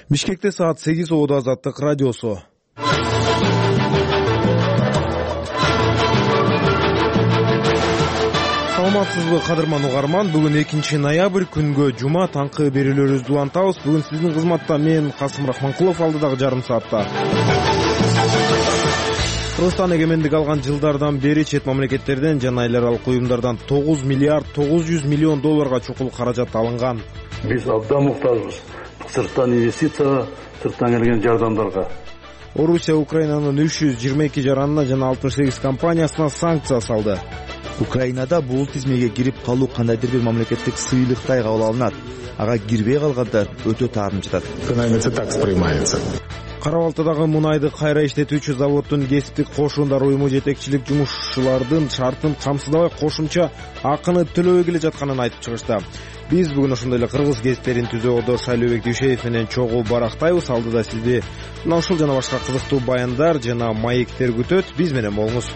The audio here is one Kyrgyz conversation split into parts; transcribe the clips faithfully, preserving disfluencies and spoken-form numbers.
Бишкекте саат сегиз ободо Азаттык радиосу. Саламатсызбы кадырман угарман, бүгүн экинчи ноябрь күнгө жума таңкы берүүлөрүбүздү улантабыз. Бүгүн сиздин кызматта мен Касым Рахманкулов, алдыдагы жарым саатта. Кыргызстан эгемендик алган жылдардан бери чет мамлекеттерден жана эл аралык уюмдардан тогуз миллиард тогуз жүз миллион долларга чукул каражат алынган. Биз абдан муктажбыз сырттан инвестицияга, сырттан келген жардамдарга. Орусия Украинанын үч жүз жыйырма эки жаранына жана алтымыш сегиз компаниясына санкция салды. Украинада бул тизмеге кирип калуу кандайдыр бир мамлекеттик сыйлыктай кабыл алынат. Ага кирбей калгандар өтө таарын жатат. Так сприймается. Кара Балтадагы мунайды кайра иштетүүчү заводдун кесиптик кошундар уюму жетекчилик жумушчулардын шартын камсыздабай кошумча акыны төлөбөй келе жатканын айтып чыгышты. Биз бүгүн ошондой эле кыргыз гезиттерин түзөө одо Шайлообек Дүйшеев менен чогуу барактайбыз. Алдыда сизди мына ушул жана башка кызыктуу баяндар жана маектер күтөт. Биз менен болуңуз.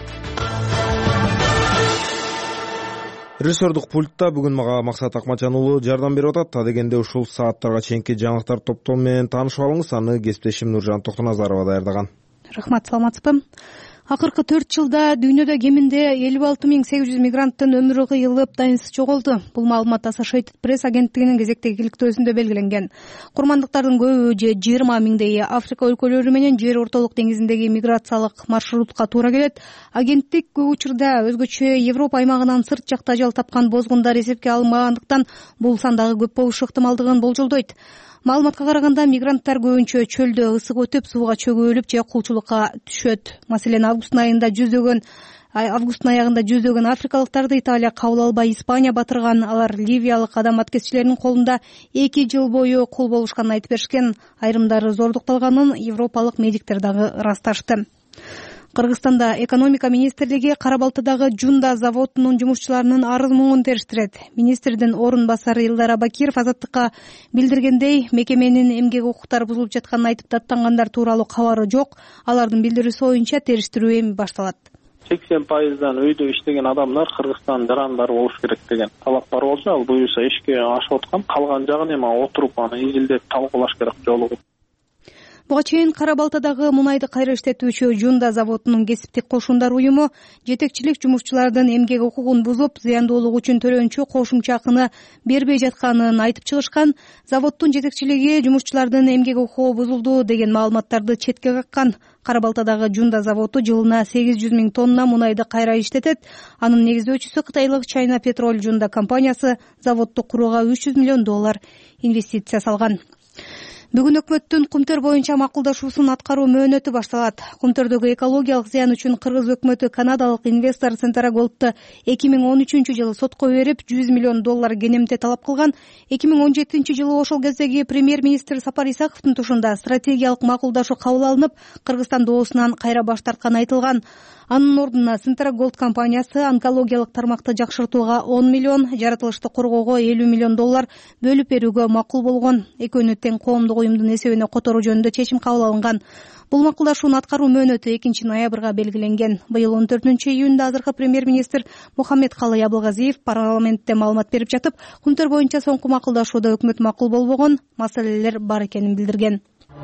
Режиссердук пультта бүгүн мага Максат Акматжан уулу жардам берип атат. Та дегенде ушул сааттарга чейинки жаңылыктар топтому менен таанышып алыңыз. Аны кесиптешим Нуржан Токтоназарова даярдаган. Рахмат, саламатсызбы? Акыркы төрт жылда дүйнөдө кеминде элүү алты миң сегиз жүз мигранттын өмүрү кыйылып, дайынсыз жоголду. Бул маалымат Associated Press агенттигинин кезектеги иликтөөсүндө белгиленген. Курмандыктардын көбү же жыйырма миңдейи Африка өлкөлөрү менен Жер ортолук деңизиндеги миграциялык маршрутка туура келет. Агенттик көп учурда өзгөчө Европа аймагынан сырт жакта ажал тапкан бозгундар эсепке алынбагандыктан бул сандагы көп болушу ыктымалдыгын болжолдойт. Маалыматка караганда мигранттар көбүнчө чөлдө ысык өтүп, сууга чөгүлүп же кулчулукка түшөт. Маселен, августтун айында жүздөгөн августтун аягында жүздөгөн африкалыктарды Италия кабыл албай Испания батырган. Алар ливиялык адам аткезчилеринин колунда эки жыл бою кул болушканын айтып беришкен. Айрымдары зордукталганын европалык медиктер дагы ырасташты. Кыргызстанда экономика министрлиги Кара Балтадагы Жунда заводунун жумушчуларынын арыз муңун териштирет. Министрдин орун басары Илдар Абакиров Азаттыкка билдиргендей, мекеменин эмгек укуктары бузулуп жатканын айтып, даттангандар тууралуу кабары жок. Алардын билдирүүсү боюнча териштирүү эми башталат. сексен пайыздан өйдө иштеген адамдар Кыргызстан жарандары болуш керек деген талап бар болчу. Ал буюрса ишке ашып аткан, калган жагын эми отуруп аны изилдеп талкуулаш керек жолугу. Буга чейин Кара Балтадагы мунайды кайра иштетүүчү Жунда заводунун кесиптик кошундар уюму жетекчилик жумушчулардын эмгек укугун бузуп, зыяндуулук үчүн төлөнчү кошумча акыны бербей жатканын айтып чыгышкан. Заводдун жетекчилиги жумушчулардын эмгек укугу бузулду деген маалыматтарды четке каккан. Кара Балтадагы Жунда заводу жылына сегиз жүз миң тонна мунайды кайра иштетет. Анын негиздөөчүсү Кытайлык China Petrol Жунда компаниясы заводду курууга үч жүз миллион доллар инвестиция салган. Бүгүн өкмөттүн Кумтөр боюнча макулдашуусун аткаруу мөөнөтү башталат. Кумтөрдөгү экологиялык зыян үчүн Кыргыз өкмөтү канадалык инвестор Centragold'ду эки миң он үчүнчү жылы сотко берип, жүз миллион доллар кенемте талап кылган. эки миң он жетинчи жылы ошол кездеги премьер-министр Сапар Исаковдун тушунда стратегиялык макулдашуу кабыл алынып, Кыргызстан доосунан кайра баш тартканы айтылган. Анын ордуна Centragold компаниясы онкологиялык тармакты жакшыртууга он миллион, жаратылышты коргоого элүү миллион доллар бөлүп берүүгө макул болгон. Экөөнү тең коомдук уюмдун эсебине которуу жөнүндө чечим кабыл алынган. Бул макулдашуунун аткаруу мөөнөтү экинчи ноябрга белгиленген. Быйыл он төртүнчү июнда азыркы премьер-министр Мухаммедкалый Абылгазиев парламентте маалымат берип жатып, Кумтөр боюнча соңку макулдашууда өкмөт макул болбогон маселелер бар экенин билдирген.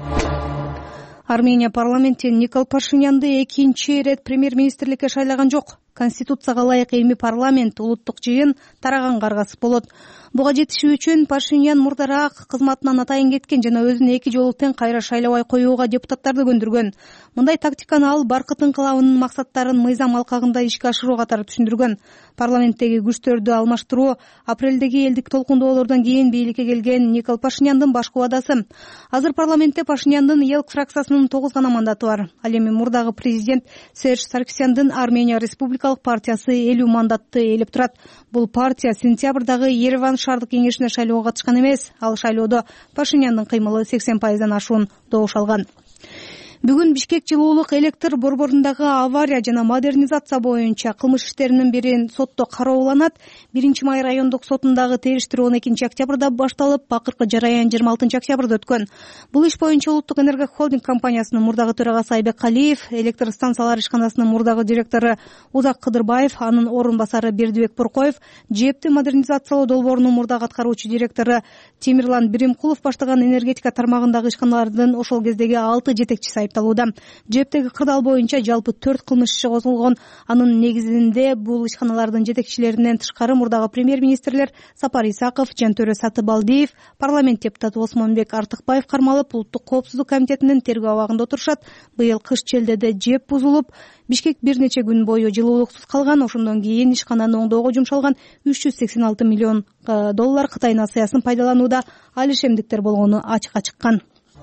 Армения парламенти Никол Пашинянды экинчи ирет премьер-министрликке шайлаган жок. Конституцияга ылайык эми парламент улуттук жыйын тараганга аргасыз болот. Буга жетишүү үчүн Пашинян мурдараак кызматынан атайын кеткен жана өзүн эки жолу тең кайра шайлабай коюуга депутаттарды көндүргөн. Мындай тактиканы ал Баркыт инкылабынын максаттарын мыйзам алкагында ишке ашыруу катары түшүндүргөн. Парламенттеги күчтөрдү алмаштыруу апрелдеги элдик толкундоолордон кийин бийликке келген Никол Пашиняндын башкы убадасы. Азыр парламентте Пашиняндын ЕЛК фракциясынын тогуз гана мандаты бар. Ал эми мурдагы президент Серж Саркисяндын Армения Республикалык партиясы элүү мандатты ээлеп турат. Бул партия сентябрдагы Ереван шаардык кеңешине шайлоого катышкан эмес. Ал шайлоодо Пашиняндын кыймылы сексен пайыздан ашуун добуш алган. Бүгүн Бишкек жылуулук электр борборундагы авария жана модернизация боюнча кылмыш иштеринин бирин сотто карооланат. Биринчи май райондук сотундагы териштирүү он экинчи октябрда башталып, акыркы жараян жыйырма алтынчы октябрда өткөн. Бул иш боюнча Улуттук энерго холдинг компаниясынын мурдагы төрагасы Айбек Калиев, электр станциялар ишканасынын мурдагы директору Узак Кыдырбаев, анын орун басары Бердибек Буркоев, ЖЭБти модернизациялоо долбоорунун мурдагы аткаруучу директору Темирлан Биримкулов баштаган энергетика тармагындагы ишканалардын ошол кездеги алты жетекчиси айыпталууда. ЖЭБтеги кырдаал боюнча жалпы төрт кылмыш иши козголгон. Анын негизинде бул ишканалардын жетекчилеринен тышкары мурдагы премьер-министрлер Сапар Исаков, Жантөрө Сатыбалдиев, парламент депутаты Осмонбек Артыкбаев кармалып, Улуттук коопсуздук комитетинин тергөө абагында отурушат. Быйыл кыш челдеде ЖЭБ бузулуп, Бишкек бир нече күн бою жылуулуксуз калган. Ошондон кийин ишкананы оңдоого жумшалган үч жүз сексен алты миллион доллар Кытай насыясын пайдаланууда алишемдиктер болгону ачыкка чыккан.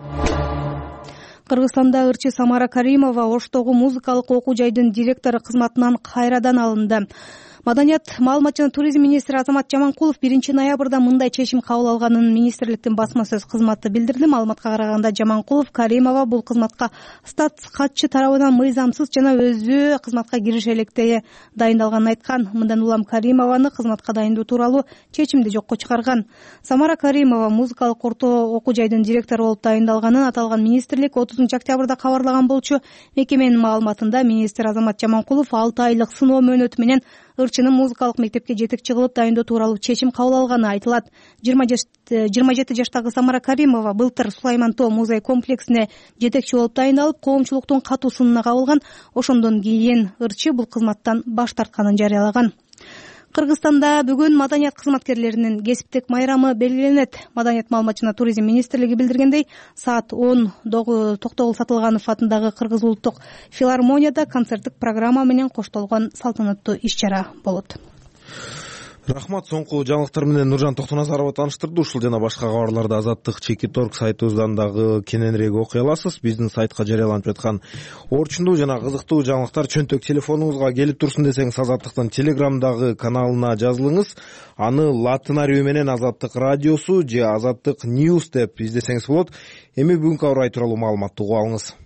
Кыргызстанда ырчы Самара Каримова Оштогу музыкалык окуу жайдын директору кызматынан кайрадан алынды. Маданият, маалымат жана туризм министри Азамат Жаманкулов биринчи ноябрда мындай чечим кабыл алганын министрликтин басма сөз кызматы билдирди. Маалыматка караганда Жаманкулов Каримова бул кызматка статс катчы тарабынан мыйзамсыз жана өзү кызматка кириши электе дайындалганын айткан. Мындан улам Каримованы кызматка дайындоо тууралуу чечимди жокко чыгарган. Самара Каримова музыкалык орто окуу жайдын директору болуп дайындалганын аталган министрлик отузунчу октябрда кабарлаган болчу. Мекеменин маалыматында министр Азамат Жаманкулов алты айлык сыноо мөөнөтү менен ырчынын музыкалык мектепке жетекчи кылып дайындоо тууралуу чечим кабыл алганы айтылат. жыйырма жети жаштагы Самара Каримова былтыр Сулайман Тоо музей комплексине жетекчи болуп дайындалып, коомчулуктун катуу сынына кабылган. Ошондон кийин ырчы бул кызматтан баш тартканын жарыялаган. Кыргызстанда бүгүн маданият кызматкерлеринин кесиптик майрамы белгиленет. Маданият, маалымат жана туризм министрлиги билдиргендей, саат он Токтогул Сатылганов атындагы Кыргыз улуттук филармонияда концерттик программа менен коштолгон салтанаттуу иш-чара болот. Рахмат. Соңку жаңылыктар менен Нуржан Токтоназарова тааныштырды. Ушул жана башка кабарларды Азаттык чеки торг сайтыбыздан дагы кененирээк окуй аласыз. Биздин сайтка жарыяланып жаткан орчундуу жана кызыктуу жаңылыктар чөнтөк телефонуңузга келип турсун десеңиз, Азаттыктын Телеграмдагы каналына жазылыңыз. Аны латын арабы менен Азаттык радиосу же Азаттык News деп издесеңиз болот. Эми бүгүнкү аба ырайы тууралуу маалыматты угуп алыңыз.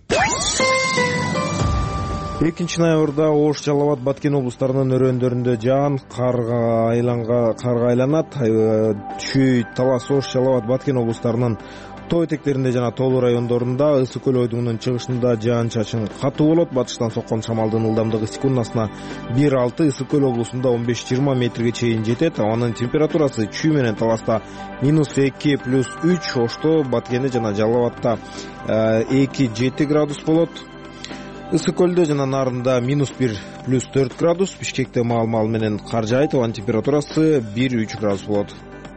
экинчи ноябрда Ош, Жалал Абад, Баткен облустарынын өрөөндөрүндө жаан карга айланга карга айланат. Чүй, Талас, Ош, Жалал Абад, Баткен облустарынын тоо этектеринде жана тоолуу райондорунда, Ысык көл ойдуңунун чыгышында жаан-чачын катуу болот. Батыштан соккон шамалдын ылдамдыгы секундасына бир алты, Ысык көл облусунда он беш жыйырма метрге чейин жетет. Абанын температурасы Чүй менен Таласта минус эки плюс үч, Ошто, Баткенде жана Жалал Абадта эки жети градус болот. Ысык көлдө жана Нарында минус бир плюс төрт градус, Бишкекте маал-маал менен кар жаайт, анын температурасы бир үч градус болот.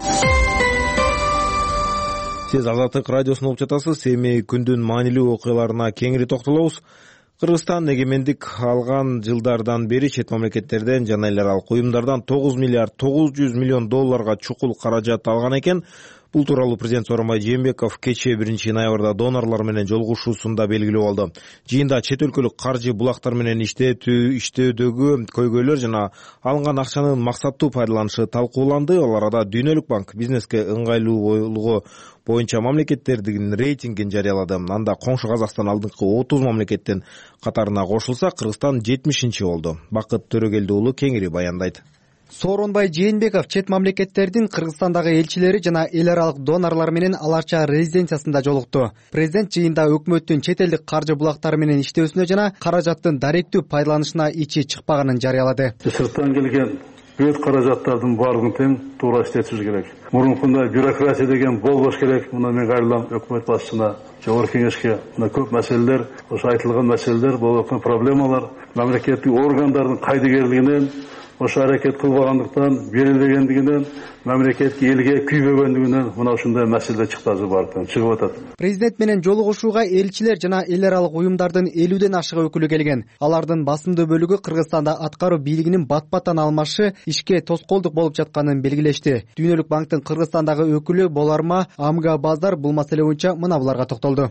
Сиз Азаттык радиосун угуп жатасыз. Эми күндүн маанилүү окуяларына кеңири токтолобуз. Кыргызстан эгемендик алган жылдардан бери чет мамлекеттерден жана эл аралык уюмдардан тогуз миллиард тогуз жүз миллион долларга чукул каражат алган экен. Бул тууралуу президент Сооронбай Жээнбеков кечээ биринчи ноябрда донорлор менен жолугушуусунда белгилеп алды. Жыйында чет өлкөлүк каржы булактар менен иштетүү, иштөөдөгү көйгөйлөр жана алынган акчанын максаттуу пайдаланышы талкууланды. Ал арада Дүйнөлүк банк бизнеске ыңгайлуулугу боюнча мамлекеттердин рейтингин жарыялады. Анда коңшу Казакстан алдыңкы отуз мамлекеттин катарына кошулса, Кыргызстан жетимишинчи болду. Бакыт Төрөгелди уулу кеңири баяндайт. Сооронбай Жээнбеков чет мамлекеттердин Кыргызстандагы элчилери жана эл аралык донорлор менен Аларча резиденциясында жолукту. Президент жыйында өкмөттүн чет элдик каржы булактары менен иштөөсүнө жана каражаттын даректүү пайдаланышына ичи чыкпаганын жарыялады. Сырттан келген бүт каражаттардын баардыгын тең туура иштетишибиз керек. Мурункундай бюрократия деген болбош керек. Мына мен кайрылам өкмөт башчысына, жогорку кеңешке. Мына көп маселелер, ошо айтылган маселелер, болуп аткан проблемалар мамлекеттик органдардын кайдыгерлигинен, ошо аракет кылбагандыктан, берилбегендигинен, мамлекетке элге күйбөгөндүгүнөн мына ушундай маселе чыктазы бар экен, чыгып атат. Президент менен жолугушууга элчилер жана эл аралык уюмдардын элүүдөн ашык өкүлү келген. Алардын басымдуу бөлүгү Кыргызстанда аткаруу бийлигинин бат-баттан алмашы ишке тоскоолдук болуп жатканын белгилешти. Дүйнөлүк банктын Кыргызстандагы өкүлү Боларма Амга Базар бул маселе боюнча мына буларга токтолду.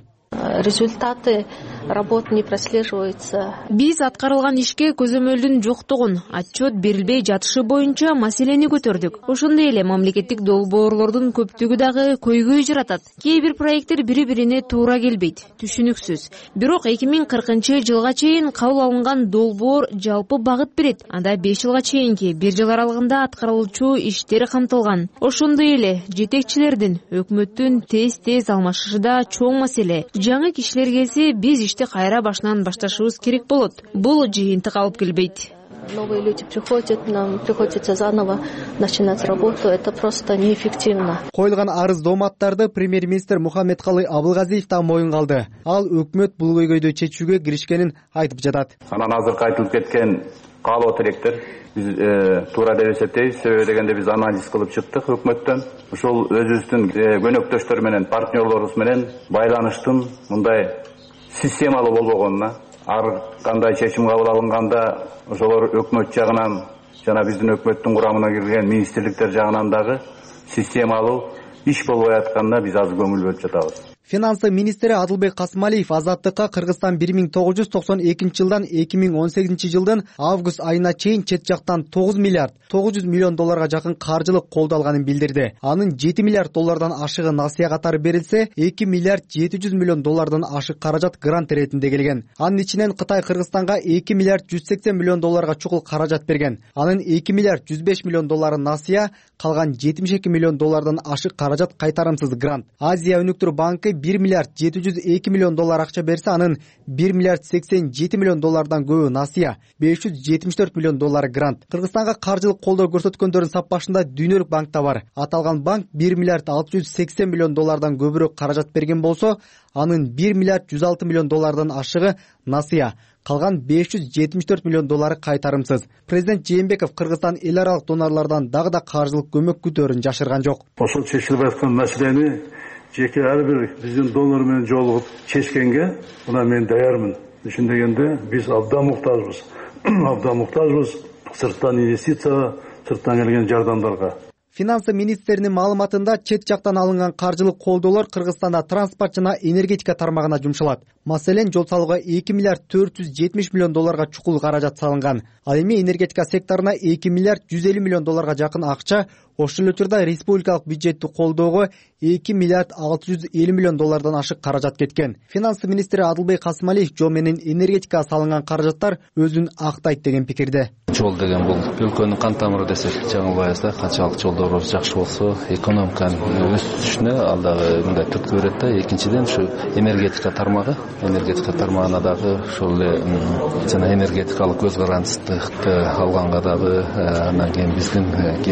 результаты работ не прослеживаются. Биз аткарылган ишке көзөмөлдүн жоктугун, отчет берилбей жатышы боюнча маселени көтөрдүк. Ошондой эле мамлекеттик долбоорлордун көптүгү дагы көйгөй жаратат. Кээ бир проекттер бири-бирине туура келбейт. Түшүнүксүз. Бирок эки миң кыркынчы жылга чейин кабыл алынган долбоор жалпы багыт берет. Анда беш жылга чейинки бир жыл аралыгында аткарылуучу иштер камтылган. Ошондой эле жетекчилердин, өкмөттүн тез-тез алмашышы да чоң маселе. Жаңы кишилер келсе, биз ишти кайра башынан башташыбыз керек болот. Бул жыйынтык алып келбейт. Новые люди приходят, нам приходится заново начинать работу. Это просто неэффективно. Коюлган арыз дооматтарды премьер-министр Мухаммедкалый Абылгазиев да моюнга алды. Ал өкмөт бул көйгөйдү чечүүгө киришкенин айтып жатат. Анан азыркы айтылып кеткен каалоо тилектер биз туура деп эсептейбиз. Себеби дегенде биз анализ кылып чыктык өкмөттөн. Ошол өзүбүздүн көнөктөштөр менен, партнерлорубуз менен байланыштын мындай системалуу болбогонуна, ар кандай чечим кабыл алынганда ошолор өкмөт жагынан жана биздин өкмөттүн курамына кирген министрликтер жагынан дагы системалуу иш болбой атканына биз аз көңүл бөлүп жатабыз. Финансы министри Адылбек Касымалиев Азаттыкка Кыргызстан бир миң тогуз жүз токсон экинчи жылдан эки миң он сегизинчи жылдын август айына чейин чет жактан тогуз миллиард тогуз жүз миллион долларга жакын каржылык колдоо алганын билдирди. Анын жети миллиард доллардан ашыгы насыя катары берилсе, эки миллиард жети жүз миллион доллардан ашык каражат грант иретинде келген. Анын ичинен Кытай Кыргызстанга эки миллиард жүз сексен миллион долларга чукул каражат берген. Анын эки миллиард жүз беш миллион доллары насыя, калган жетимиш эки миллион доллардан ашык каражат кайтарымсыз грант. Азия өнүктүрүү банкы бир миллиард жети жүз эки миллион доллар акча берсе, анын бир миллиард сексен жети миллион доллардан көбү насыя, беш жүз жетимиш төрт миллион доллары грант. Кыргызстанга каржылык колдоо көрсөткөндөрдүн саппашында Дүйнөлүк банк да бар. Аталган банк бир миллиард алты жүз сексен миллион доллардан көбүрөөк каражат берген болсо, анын бир миллиард жүз алты миллион доллардан ашыгы насыя, калган беш жүз жетимиш төрт миллион доллары кайтарымсыз. Президент Жээнбеков Кыргызстан эл аралык донорлордон дагы да каржылык көмөк күтөөрүн жашырган жок. Ошол чечилип аткан маселени жеке ар бир биздин донор менен жолугуп чечкенге мына мен даярмын. Үчүн дегенде биз абдан муктажбыз. Абдан муктажбыз сырттан инвестицияга, сырттан келген жардамдарга. Финансы министринин маалыматында чет жактан алынган каржылык колдоолор Кыргызстанда транспорт жана энергетика тармагына жумшалат. Маселен, жол салууга эки миллиард төрт жүз жетимиш миллион долларга чукул каражат салынган. Ал эми энергетика секторуна эки миллиард жүз элүү миллион долларга жакын акча, ошол эле учурда республикалык бюджетти колдоого эки миллиард алты жүз элүү миллион доллардан ашык каражат кеткен. Финансы министри Адылбек Касымалиев жол менен энергетикага салынган каражаттар өзүн актайт деген пикирде. Жол деген бул өлкөнүн кан тамыры десек жаңылбайбызда, канчалык жолдорубуз жакшы болсо, экономиканын өсүшүнө ал дагы мындай түрткү берет да. Экинчиден ушу энергетика тармагы, энергетика тармагына дагы ошол эле жана энергетикалык өз карандыстыкты алганга дагы, андан кийин биздин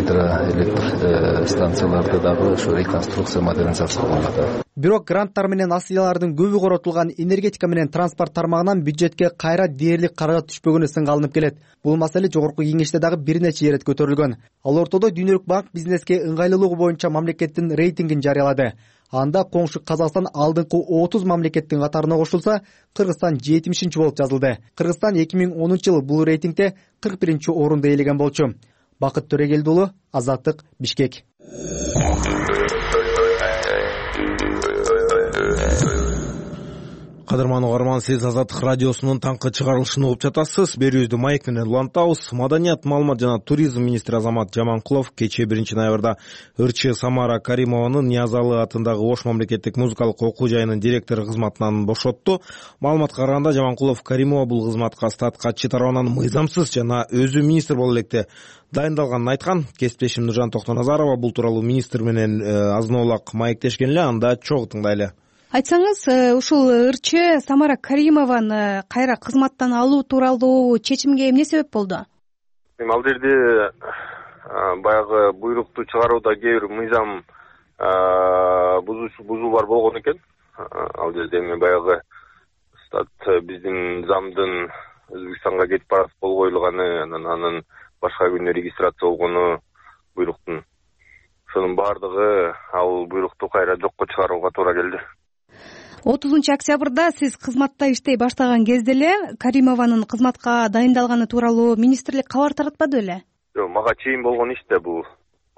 гидроэлектр станцияларды дагы ушу реконструкция, модернизация кылганга дагы. Бирок гранттар менен насыялардын көбү коротулган энергетика менен транспорт тармагынан бюджетке кайра дээрлик каражат түшпөгөнү сынга алынып келет. Бул маселе жогорку кеңеште дагы бир нече ирет көтөрүлгөн. Ал ортодо Дүйнөлүк банк бизнеске ыңгайлуулугу боюнча мамлекеттин рейтингин жарыялады. Анда коңшу Казакстан алдыңкы отуз мамлекеттин катарына кошулса, Кыргызстан жетимишинчи болуп жазылды. Кыргызстан эки миң онунчу жылы бул рейтингде кырк биринчи орунду ээлеген болчу. Бакыт Төрегелди уулу, Азаттык, Бишкек. Кадырман угарман, сиз Азаттык радиосунун таңкы чыгарылышын угуп жатасыз. Берүүбүздү майк менен улантабыз. Маданият, маалымат жана туризм министри Азамат Жаманкулов кечээ биринчи ноябрда ырчы Самара Каримованын Ниязалы атындагы Ош мамлекеттик музыкалык окуу жайынын директору кызматынан бошотту. Маалыматка караганда, Жаманкулов Каримова бул кызматка статкачы тарабынан мыйзамсыз жана өзү министр боло электе дайындалганын айткан. Кесиптешим Нуржан Токтоназарова бул тууралуу министр менен азын-аулак маектешкен эле, анда чогуу тыңдайлы. Айтсаңыз, ушул ырчы Самара Каримованы кайра кызматтан алуу тууралуу чечимге эмне себеп болду? Ал жерде баягы буйрукту чыгарууда кээ бир мыйзам бузуулар болгон экен. Ал жерде эми баягы стат биздин замдын Өзбекстанга кетип барат кол коюлганы, анан анын башка күнү регистрация болгону буйруктун. Ошонун баардыгы ал буйрукту кайра жокко чыгарууга туура келди. отузунчу октябрда сиз кызматта иштей баштаган кезде эле Каримованын кызматка дайындалганы тууралуу министрлик кабар таратпады беле? Жок, мага чейин болгон иш да бул.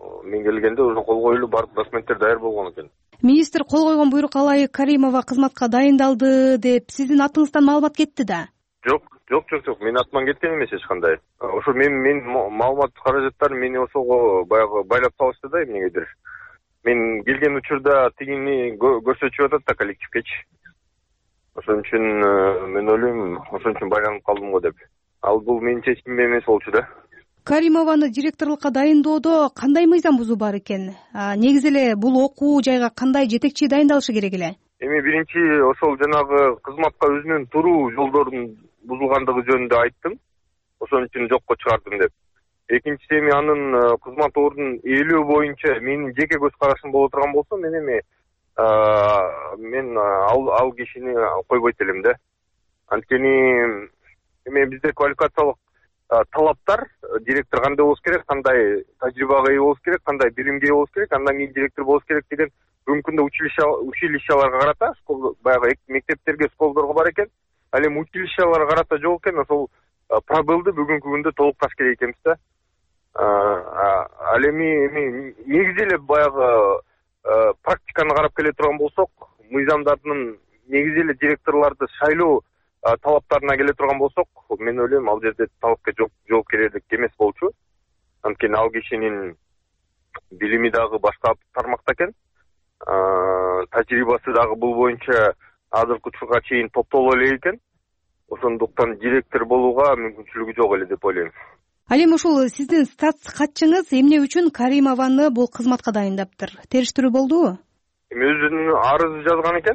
мен келгенде уже кол коюлуп баардык документтер даяр болгон экен. Министр кол койгон буйрук Алайык Каримова кызматка дайындалды деп сиздин атыңыздан маалымат кетти да? Жок, жок, жок, жок. Менин атыман кеткен эмес эч кандай. Ошо мен мен маалымат каражаттарын мени ошого баягы байлап салышты да эмнегедир. Мен келген учурда тигини көрсөтүп атат да коллективкечи. Ошон үчүн мен ойлойм, ошон үчүн байланып калдым го деп. Ал бул менин чечимим эмес болчу да. Каримованы директорлукка дайындоодо кандай мыйзам бузуу бар экен? Негизи эле бул окуу жайга кандай жетекчи дайындалышы керек эле? Эми биринчи ошол жанагы кызматка өзүнүн туруу жолдорунун бузулгандыгы жөнүндө айттым. Ошон үчүн жокко чыгардым деп. Экинчиси эми анын кызмат ордунун ээлөө боюнча менин жеке көз карашым боло турган болсо, мен эми мен ал ал кишини койбойт элем да. Анткени эми бизде квалификациялык талаптар директор кандай болуш керек, кандай тажрыйбага ээ болуш керек, кандай билимге ээ болуш керек, андан кийин директор болуш керек деген бүгүнкү күндө училище училищаларга карата, школ баягы мектептерге, школдорго бар экен. Ал эми училищаларга карата жок экен, ошол пробелди бүгүнкү күндө толукташ керек экенбиз да. Ал эми негизи эле баягы практиканы карап келе турган болсок, мыйзамдардын негизи эле директорлорду шайлоо талаптарына келе турган болсок, мен ойлойм ал жерде талапка жоопкерчилик эмес болчу. Анткени ал кишинин билими дагы башка тармакта экен. Тажрыйбасы дагы бул боюнча азыркы учурга чейин топтоло эле экен. Ошондуктан директор болууга мүмкүнчүлүгү жок эле деп ойлойм. Ал эми ушул сиздин статс катчыңыз эмне үчүн Каримованы бул кызматка дайындаптыр? Териштирүү болдубу? Эми өзүнүн арыз жазган экен.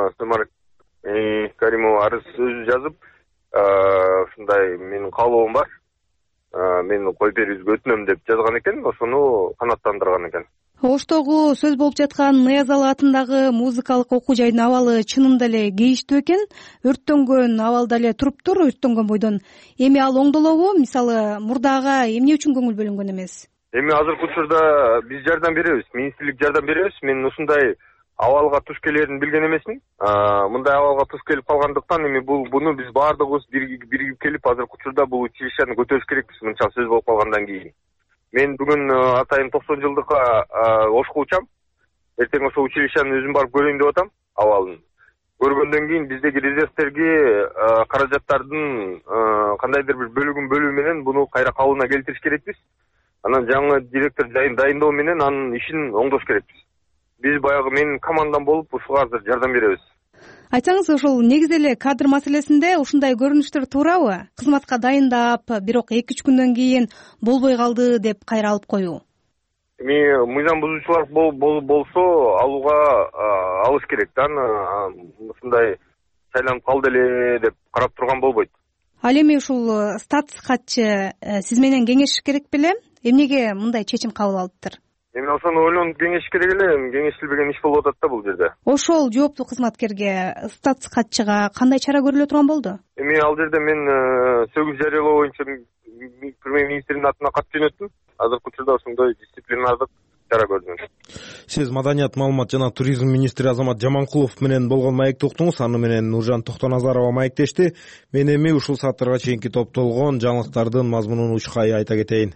Каримова арыз өзү жазып, ушундай менин каалоом бар, мен кой берүүгө өтүнөм деп жазган экен, ошону канааттандырган экен. Оштогу сөз болуп жаткан Ныязалы атындагы музыкалык окуу жайдын абалы чынында эле кейиштүү экен. Өрттөнгөн абалда эле туруптур, өрттөнгөн бойдон. Эми ал оңдолобу? Мисалы, мурдага эмне үчүн көңүл бөлүнгөн эмес? Эми азыркы учурда биз жардам беребиз, министрлик жардам беребиз. Мен ушундай абалга туш келерин билген эмесмин. Мындай абалга туш келип калгандыктан эми бул буну биз баардыгыбыз биригип келип азыркы учурда бул училищени көтөрүш керекпиз, мынча сөз болуп калгандан кийин. Мен бүгүн атайын токсон жылдыкка Ошко учам. Эртең ошо училищени өзүм барып көрөйүн деп атам, абалын. Көргөндөн кийин биздеги резервтерге каражаттардын кандайдыр бир бөлүгүн бөлүү менен буну кайра калыбына келтириш керекпиз. Анан жаңы директор дайындоо менен анын ишин оңдош керекпиз. Биз баягы менин командам болуп ушуга азыр жардам беребиз. Айтсаңыз, ошол негизи эле кадр маселесинде ушундай көрүнүштөр туурабы? Кызматка дайындап, бирок эки үч күндөн кийин болбой калды деп кайра алып коюу. Эми мыйзам бузуучулар болсо алууга алыш керек да. Ушундай шайланып калды эле деп карап турган болбойт. Ал эми ушул статс катчы сиз менен кеңешиш керек беле? Эмнеге мындай чечим кабыл алыптыр? Эми ошону ойлонуп кеңешиш керек эле, кеңешилбеген иш болуп атат да бул жерде. Ошол жооптуу кызматкерге, статс катчыга кандай чара көрүлө турган болду? Эми ал жерде мен сөгүз жарыялоо боюнча премьер-министрдин атына кат жөнөттүм. Азыркы учурда ошондой дисциплинардык чара көрдүм. Сиз маданият, маалымат жана туризм министри Азамат Жаманкулов менен болгон маекти уктуңуз. Аны менен Нуржан Токтоназарова маектешти. Мен эми ушул сааттарга чейинки топтолгон жаңылыктардын мазмунун учкай айта кетейин.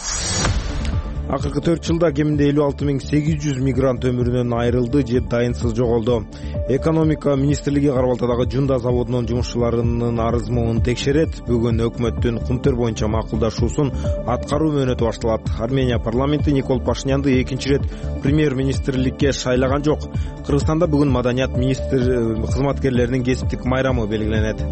Акыркы төрт жылда кеминде элүү алты миң сегиз жүз мигрант өмүрүнөн айрылды же дайынсыз жоголду. Экономика министрлиги Карабалтадагы Жунда заводунун жумушчуларынын арыз муун текшерет. Бүгүн өкмөттүн кумтөр боюнча макулдашуусун аткаруу мөөнөтү башталат. Армения парламенти Никол Пашинянды экинчи ирет премьер-министрликке шайлаган жок. Кыргызстанда бүгүн маданият министр кызматкерлеринин кесиптик майрамы белгиленет.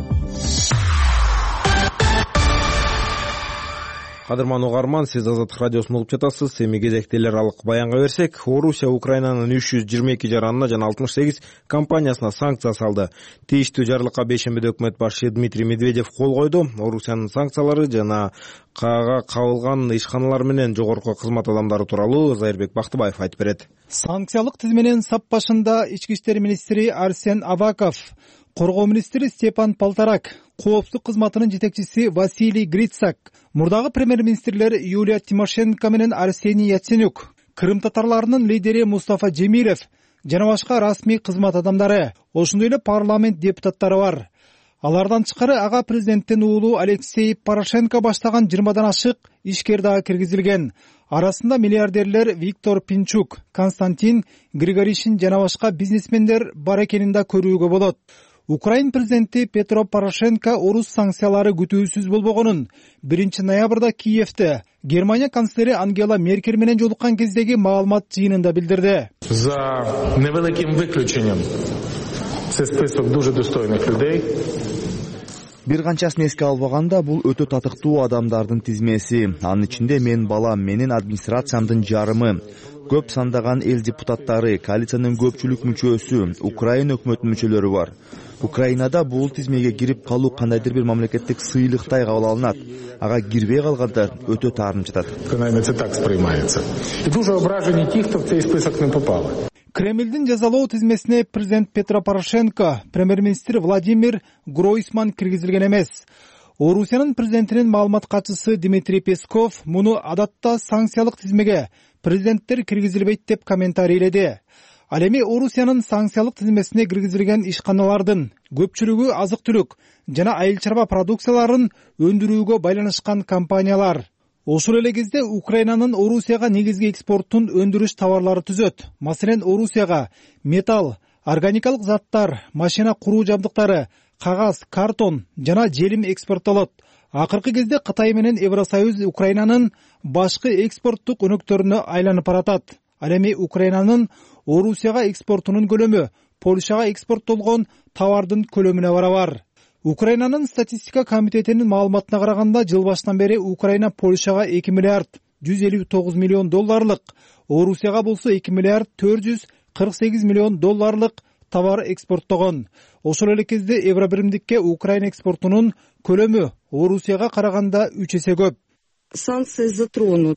Кадырман угарман, сиз Азаттык радиосун угуп жатасыз. Эми кезекти эл аралык баянга берсек, Орусия Украинанын үч жүз жыйырма эки жаранына жана алтымыш сегиз компаниясына санкция салды. Тийиштүү жарлыкка бейшембиде өкмөт башчы Дмитрий Медведев кол койду. Орусиянын санкциялары жана кага кабылган ишканалар менен жогорку кызмат адамдары тууралуу Зайырбек Бактыбаев айтып берет. Санкциялык тизменин сап башында ички иштер министри Арсен Аваков, коргоо министри Степан Полторак, коопсуздук кызматынын жетекчиси Василий Грицак, мурдагы премьер-министрлер Юлия Тимошенко менен Арсений Яценюк, Крым татарларынын лидери Мустафа Джемилев жана башка расмий кызмат адамдары, ошондой эле парламент депутаттары бар. Алардан тышкары ага президенттин уулу Алексей Порошенко баштаган жыйырмадан ашык ишкер дагы киргизилген. Арасында миллиардерлер Виктор Пинчук, Константин Григоришин жана башка бизнесмендер бар экенин да көрүүгө болот. Украин президенти Петро Порошенко орус санкциялары күтүүсүз болбогонун биринчи ноябрда Киевте Германия канцлери Ангела Меркель менен жолуккан кездеги маалымат жыйынында билдирди. За невеликим выключением це список дуже достойных людей. Бир канчасын эске албаганда бул өтө татыктуу адамдардын тизмеси. Анын ичинде мен балам, менин администрациямдын жарымы, көп сандаган эл депутаттары, коалициянын көпчүлүк мүчөсү, Украина өкмөтүнүн мүчөлөрү бар. Украинада бул тизмеге кирип калуу кандайдыр бир мамлекеттик сыйлыктай кабыл алынат. Ага кирбей калгандар өтө таарынып жатат. Це так сприймається. І дуже ображені ті, хто в цей список не попали. Кремлдин жазалоо тизмесине президент Петро Порошенко, премьер-министр Владимир Гройсман киргизилген эмес. Орусиянын президентинин маалымат катчысы Дмитрий Песков муну адатта санкциялык тизмеге президенттер киргизилбейт деп комментарийледи. Ал эми Орусиянын санкциялык тизмесине киргизилген ишканалардын көпчүлүгү азык-түлүк жана айыл чарба продукцияларын өндүрүүгө байланышкан компаниялар. Ошол эле кезде Украинанын Орусияга негизги экспорттун өндүрүш товарлары түзөт. Маселен, Орусияга металл, органикалык заттар, машина куруу жабдыктары, кагаз, картон жана желим экспорттолот. Акыркы кезде Кытай менен Евросоюз Украинанын башкы экспорттук өнөктөрүнө айланып баратат. Ал эми Украинанын Орусияга экспортунун көлөмү Польшага экспорттолгон товардын көлөмүнө барабар. Украинанын статистика комитетинин маалыматына караганда, жыл башынан бери Украина Польшага эки миллиард жүз элүү тогуз миллион долларлык, Орусияга болсо эки миллиард төрт жүз кырк сегиз миллион долларлык товар экспорттогон. Ошол эле кезде Евробиримдикке Украина экспортунун көлөмү Орусияга караганда үч эсе көп. Санкции затронут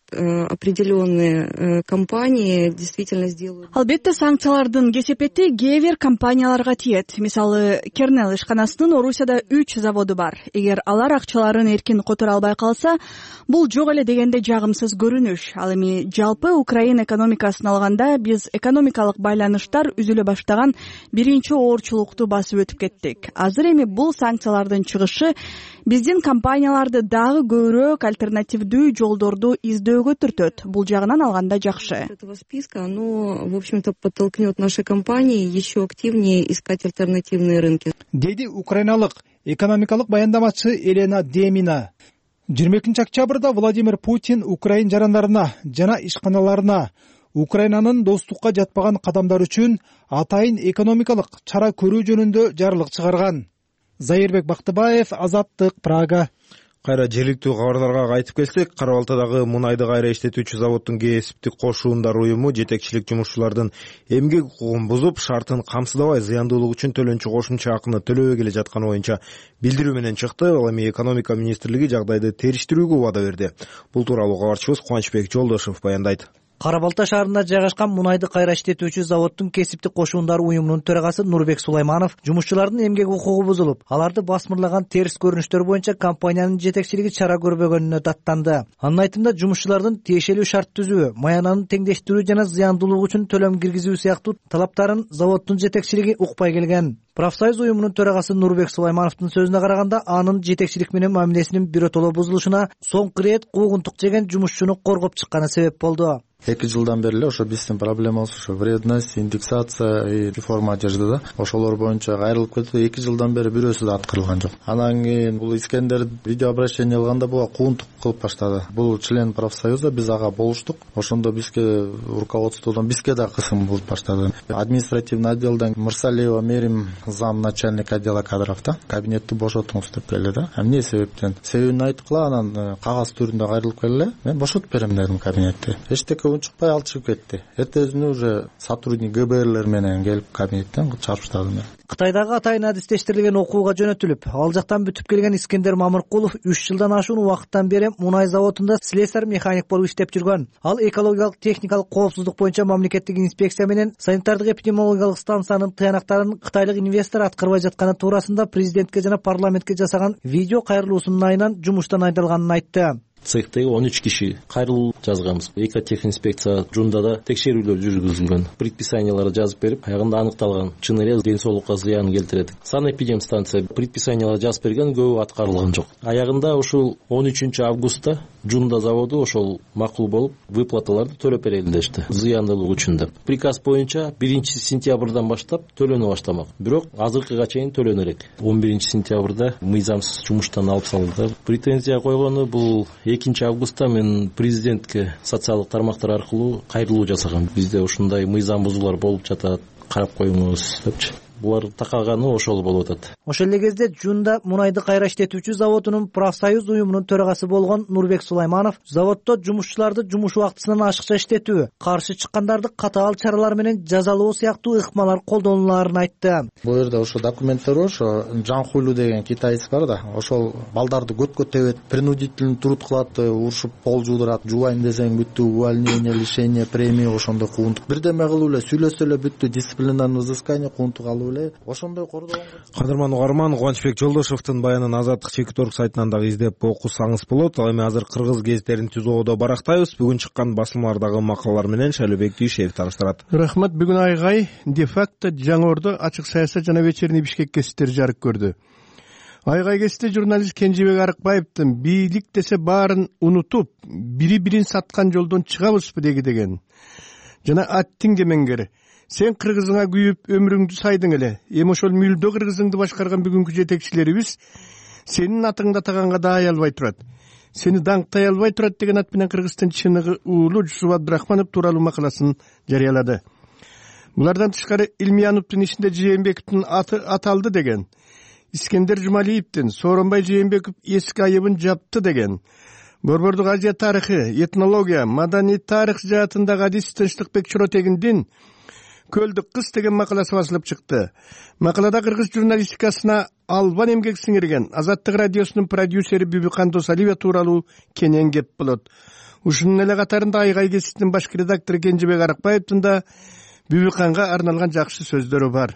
определенные компании, действительно сделают. Албетте санкциялардын кесепети кээ бир компанияларга тиет. Мисалы, Кернел ишканасынын Орусияда үч заводу бар. Эгер алар акчаларын эркин которо албай калса, бул жок эле дегенде жагымсыз көрүнүш. Ал эми жалпы Украина экономикасын алганда биз экономикалык байланыштар үзүлө баштаган биринчи оорчулукту басып өтүп кеттик. Азыр эми бул санкциялардын чыгышы биздин компанияларды дагы көбүрөөк альтернативдүү жолдорду издөөгө түртөт. Бул жагынан алганда жакшы. Этого списка, оно, в общем-то, подтолкнет наши компании еще активнее искать альтернативные рынки. Деди украиналык экономикалык баяндамачы Елена Демина. жыйырма экинчи октябрда Владимир Путин Украин жарандарына жана ишканаларына Украинанын достукка жатпаган кадамдар үчүн атайын экономикалык чара көрүү жөнүндө жарлык чыгарган. Зайырбек Бактыбаев, Азаттык, Прага. Кайра жергиликтүү кабарларга кайтып келсек, Кара Балтадагы мунайды кайра иштетүүчү заводдун кесиптик кошуундар уюму жетекчилик жумушчулардын эмгек укугун бузуп, шартын камсыздабай зыяндуулук үчүн төлөнчү кошумча акыны төлөбөй келе жатканы боюнча билдирүү менен чыкты. Ал эми экономика министрлиги жагдайды териштирүүгө убада берди. Бул тууралуу кабарчыбыз Кубанычбек Жолдошев баяндайт. Кара Балта шаарында жайгашкан мунайды кайра иштетүүчү заводдун кесиптик кошуундар уюмунун төрагасы Нурбек Сулайманов жумушчулардын эмгек укугу бузулуп, аларды басмырлаган терс көрүнүштөр боюнча компаниянын жетекчилиги чара көрбөгөнүнө даттанды. Анын айтымында жумушчулардын тиешелүү шарт түзүү, маянанын теңдештирүү жана зыяндуулук үчүн төлөм киргизүү сыяктуу талаптарын заводдун жетекчилиги укпай келген. Профсоюз уюмунун төрагасы Нурбек Сулаймановдун сөзүнө караганда, анын жетекчилик менен мамилесинин биротоло бузулушуна соңку ирет куугунтук жеген жумушчуну коргоп чыкканы себеп болду. эки жылдан бери эле ошо биздин проблемабыз ошо вредность, индексация и реформа одежды да. Ошолор боюнча кайрылып кетти. эки жылдан бери бирөөсү да аткарылган жок. Анан кийин бул Искендер видео обращение алганда буга куугунтук кылып баштады. Бул член профсоюза, биз ага болуштук. Ошондо бизге руководстводон бизге да кысым болуп баштады. Административный отделден Мырсалиева Мерим зам начальник отдела кадров да кабинетти бошотуңуз деп келди да. Эмне себептен? Себебин айткыла, анан кагаз түрүндө кайрылып келди. Мен бошотуп берем дедим кабинетти. Эчтеке унчукпай ал чыгып кетти. Эртесине уже сотрудник ГБРлер менен келип кабинеттен чыгарып таштады. Кытайдагы атайын адистештирилген окууга жөнөтүлүп, ал жактан бүтүп келген Искендер Мамыркулов үч жылдан ашуун убакыттан бери мунай заводунда слесарь механик болуп иштеп жүргөн. Ал экологиялык техникалык коопсуздук боюнча мамлекеттик инспекция менен санитардык эпидемиологиялык станциянын тыянактарын кытайлык инвестор аткарбай жатканы туурасында президентке жана парламентке жасаган видео кайрылуусунун айынан жумуштан айдалганын айтты. цехтеги он үч киши кайрылуу жазганбыз. Экотехинспекция жундада текшерүүлөр жүргүзүлгөн. Предписанияларды жазып берип, аягында аныкталган чын эле ден соолукка зыян келтирет. Санэпидемстанция предписанияларды жазып берген, көбү аткарылган жок. Аягында ушул он үчүнчү августта Жунда заводу ошол макул болуп, выплаталарды төлөп берели дешти. Зыяндуулук үчүн деп. Приказ боюнча биринчи сентябрдан баштап төлөнө баштамак. Бирок азыркыга чейин төлөнөрөк. он биринчи сентябрда мыйзамсыз жумуштан алып салынды. Претензия койгону бул экинчи августта мен президентке социалдык тармактар аркылуу кайрылуу жасагам. Бизде ушундай мыйзам бузуулар болуп жатат, карап коюңуз депчи. Булар такаганы ошол болуп атат. Ошол эле кезде Жунда мунайды кайра иштетүүчү заводунун профсоюз уюмунун төрагасы болгон Нурбек Сулайманов заводдо жумушчуларды жумуш убактысынан ашыкча иштетүү, каршы чыккандарды катаал чаралар менен жазалоо сыяктуу ыкмалар колдонулаарын айтты. Бул жерде ошо документтер бар, ошо Жанхулю деген китаец бар да, ошол балдарды көткө тебет, принудительный труд кылат, урушуп пол жуудурат, жубайм десең бүттү, увольнение, лишение премии, ошондой куунтук. Бирдеме кылып эле сүйлөсө эле бүттү, дисциплинарный взыскание, куунтук алып ошондой кордоо. Кадырман угарман, Кубанычбек Жолдошевдун баянын Азаттык чекит орг сайтынан дагы издеп окусаңыз болот. Ал эми азыр кыргыз гезиттерин түзүүдө барактайбыз. Бүгүн чыккан басылмалардагы макалалар менен Шайлообек Дүйшеев таныштырат. Рахмат. Бүгүн Айгай де-факто Жаңы-Ордо ачык саясат жана вечерний Бишкек гезиттери жарык көрдү. Айгай гезитте журналист Кенжебек Арыкбаевдин бийлик десе баарын унутуп, бири-бирин саткан жолдон чыгабызбы деги деген. Жана аттиң кемеңгер. Сен кыргызыңа күйүп өмүрүңдү сайдың эле. Эми ошол мүлдө кыргызыңды башкарган бүгүнкү жетекчилерибиз сенин атыңды атаганга даай албай турат. Сени даңктай албай турат деген ат менен Кыргызстан чыныгы уулу Жусуп Абдрахманов тууралуу макаласын жарыялады. Булардан тышкары Илмияновдун ишинде Жээнбековдун аты аталды деген. Искендер Жумалиевдин Сооронбай Жээнбеков эски айыбын жапты деген. Борбордук Азия тарыхы, этнология, маданий тарых жаатындагы адис Тынчтыкбек Чоротегиндин Көлдүк кыз деген макаласы басылып чыкты. Макалада кыргыз журналистикасына албан эмгек сиңирген Азаттык радиосунун продюсери Бүбүкан Досалиева тууралуу кенен кеп болот. Ушунун эле катарында Айгай гезитинин башкы редактору Кенжебек Арыкбаевдин да Бүбүканга арналган жакшы сөздөрү бар.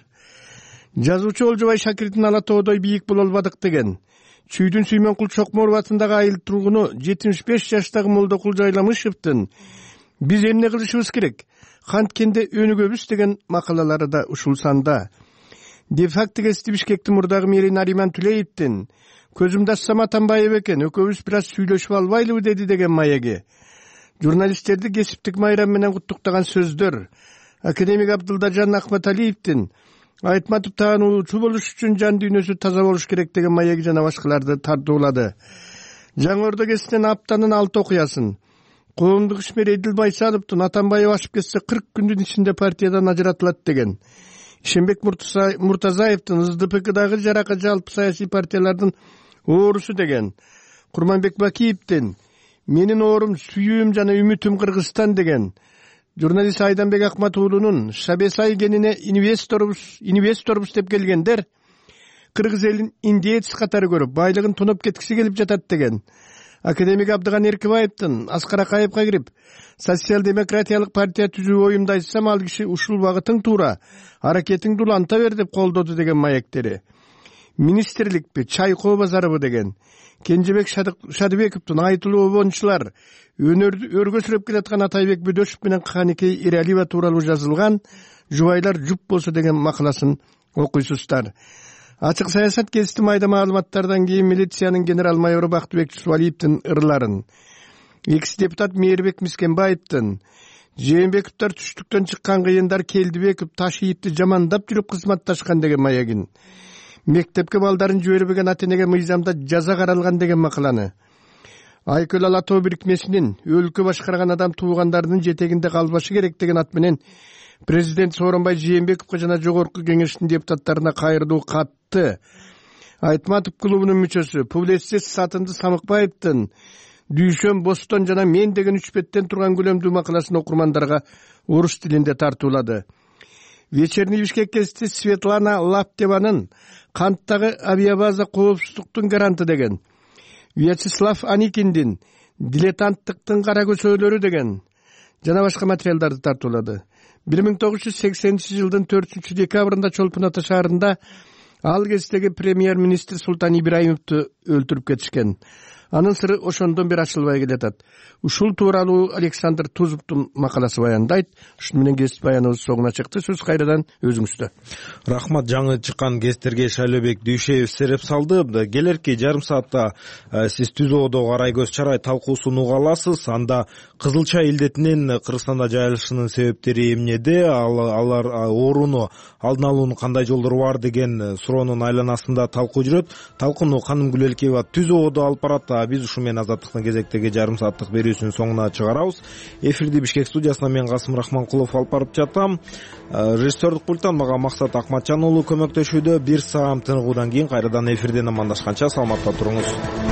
Жазуучу Олжобай Шакирдин ала тоодой бийик боло албадык деген. Чүйдүн Сүймөнкул Чокморов атындагы айыл тургуну жетимиш беш жаштагы Молдокул Жайламышевдин биз эмне кылышыбыз керек? Канткенде өнүгөбүз деген макалалары да ушул санда. Де-факто гезити Бишкектин мурдагы мэри Нариман Түлеевдин көзүмдү ачсам Атамбаев экен, экөөбүз бир аз сүйлөшүп албайлыбы деди деген маеги. Журналисттерди кесиптик майрам менен куттуктаган сөздөр. Академик Абдылдажан Ахматалиевдин Айтматов таануулуучу болуш үчүн жан дүйнөсү таза болуш керек деген маеги жана башкаларды тартуулады. Жаңы-Ордо гезитинин аптанын алты окуясын Коомдук ишмер Эдил Байсаловдун Атамбаев ашып кетсе кырк күндүн ичинде партиядан ажыратылат деген. Ишенбек Муртазаевдин Эс Ди Пи Кдагы жарака жалпы саясий партиялардын оорусу деген. Курманбек Бакиевдин менин оорум, сүйүүм жана үмүтүм Кыргызстан деген. Журналист Айданбек Акматуулунун Шабесай кенине инвесторбуз, инвесторбуз деп келгендер кыргыз элин индеец катары көрүп, байлыгын тонуп кеткиси келип жатат деген. Академик Абдыган Эркибаевдин Аскар Акаевга кирип, социал-демократиялык партия түзүү оюмду айтсам, ал киши ушул багытың туура, аракетиңди уланта бер деп колдоду деген маектери. Министрликпи, чайкоо базарыбы деген. Кенжебек Шадыбековдун айтылуу обончулар, өргө сүрөп келаткан Атайбек Бөдөшев менен Каникей Иралиева тууралуу жазылган Жубайлар жуп болсо деген макаласын окуйсуздар. Ачык саясат гезити майда маалыматтардан кийин милициянын генерал-майору Бактыбек Жусупалиевдин ырларын, экс-депутат Мээрбек Мискенбаевдин Жээнбековдор түштүктөн чыккан кыйындар Келдибеков Ташиевди жамандап жүрүп кызматташкан деген маегин, мектепке балдарын жибербеген ата-энеге мыйзамда жаза каралган деген макаланы, Айкөл Ала тоо бирикмесинин өлкө башкарган адам туугандарынын жетегинде калбашы керек деген ат менен президент Сооронбай Жээнбековго жана жогорку кеңештин депутаттарына кайрылуу катты. Айтматов клубунун мүчөсү публицист Сатынды Самыкбаевдин Дүйшөн Бостон жана мен деген үч беттен турган көлөмдүү макаласын окурмандарга орус тилинде тартуулады. Вечерний Бишкек гезити Светлана Лаптеванын канттагы авиабаза коопсуздуктун гаранты деген. Вячеслав Аникиндин дилетанттыктын кара көсөлөрү деген жана башка материалдарды тартуулады. бир миң тогуз жүз сексенинчи жылдын төртүнчү декабрында Чолпон Ата шаарында ал кездеги премьер-министр Султан Ибраимовду өлтүрүп кетишкен. анын сыры ошондон бери ачылбай келатат. Ушул тууралуу Александр Тузовдун макаласы баяндайт. Ушун менен кесип баяныбыз соңуна чыкты. Сөз кайрадан өзүңүздө. Рахмат, жаңы чыккан кестерге Шайлообек Дүйшеев сереп салды. Келерки жарым саатта сиз түзүүдө карай көз чарай талкуусун уга аласыз. Анда кызылча илдетинин Кыргызстанда жайылышынын себептери эмнеде, алар ооруну алдын алуунун кандай жолдору бар деген суроонун айланасында талкуу жүрөт. Талкууну Канымгүл Элкеева түзүүдө алып барат. Биз ушу менен Азаттыктын кезектеги жарым сааттык берүүсүнүн соңуна чыгарабыз. Эфирди Бишкек студиясынан мен Касым Рахманкулов алып барып жатам. Режиссердик пульттан мага Максат Акматжан уулу көмөктөшүүдө. Бир саам тыныгуудан кийин кайрадан эфирден амандашканча саламатта туруңуз.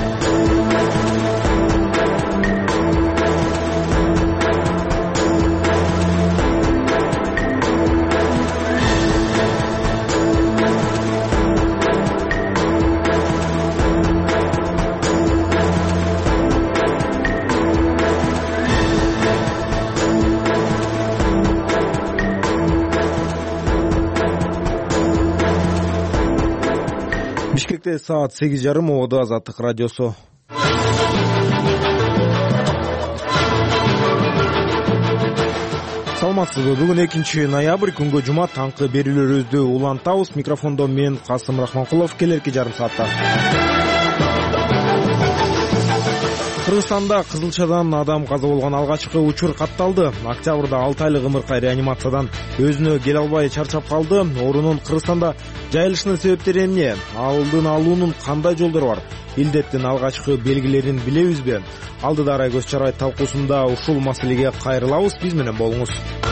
Бишкекте саат сегиз жарым, Ободо Азаттык радиосу. Саламатсызбы? Бүгүн экинчи ноябрь, күнгө жума, таңкы берүүлөрүбүздү улантабыз. Микрофондо мен Касым Рахманкулов. Келерки жарым саатта Кыргызстанда кызылчадан адам каза болгон алгачкы учур катталды. Октябрда алты айлык ымыркай реанимациядан өзүнө келе албай чарчап калды. Оорунун Кыргызстанда жайылышынын себептери эмне? Алдын алуунун кандай жолдору бар? Илдеттин алгачкы белгилерин билебизби? Алдыда арай көз чарай талкуусунда ушул маселеге кайрылабыз. Биз менен болуңуз.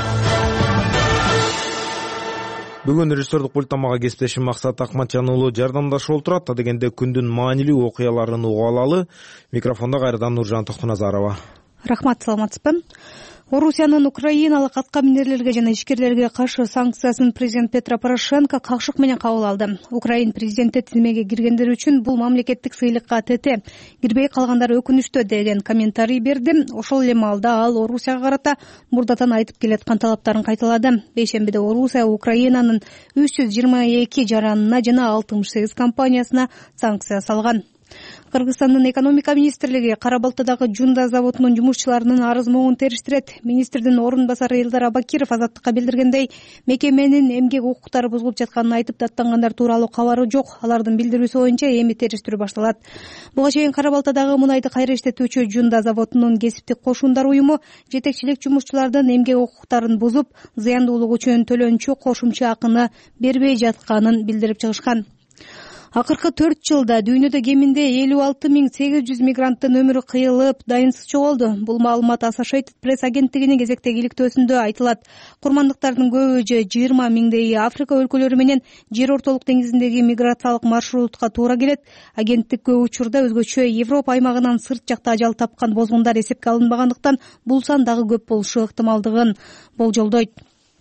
Бүгүн режиссердик пульттан мага кесиптешим Максат Акматжан уулу жардамдашып отурат. Дегенде күндүн маанилүү окуяларын угуп алалы. Микрофондо кайрадан Нуржан Токтоназарова. Рахмат, саламатсызбы? Орусиянын украиналык атка минерлерге жана ишкерлерге каршы санкциясын президент Петро Порошенко какшык менен кабыл алды. Украин президенти тизмеге киргендер үчүн бул мамлекеттик сыйлыкка тете, кирбей калгандар өкүнүчтүү деген комментарий берди. Ошол эле маалда ал Орусияга карата мурдатан айтып келаткан талаптарын кайталады. Бейшембиде Орусия Украинанын үч жүз жыйырма эки жаранына жана алтымыш сегиз компаниясына санкция салган. Кыргызстандын экономика министрлиги Кара Балтадагы Жунда заводунун жумушчуларынын арыз могун териштирет. Министрдин орун басары Элдар Абакиров Азаттыкка билдиргендей, мекеменин эмгек укуктары бузулуп жатканын айтып, даттангандар тууралуу кабары жок. Алардын билдирүүсү боюнча эми териштирүү башталат. Буга чейин Кара Балтадагы мунайды кайра иштетүүчү Жунда заводунун кесиптик кошундар уюму жетекчилик жумушчулардын эмгек укуктарын бузуп, зыяндуулук үчүн төлөнчү кошумча акыны бербей жатканын билдирип чыгышкан. Акыркы төрт жылда дүйнөдө кеминде элүү алты миң сегиз жүз мигранттын өмүрү кыйылып, дайынсыз жоголду. Бул маалымат Associated Press агенттигинин кезектеги иликтөөсүндө айтылат. Курмандыктардын көбү же жыйырма миңдейи Африка өлкөлөрү менен Жер ортолук деңизиндеги миграциялык маршрутка туура келет. Агенттик көп учурда өзгөчө Европа аймагынан сырт жакта ажал тапкан бозгундар эсепке алынбагандыктан бул сан дагы көп болушу ыктымалдыгын болжолдойт.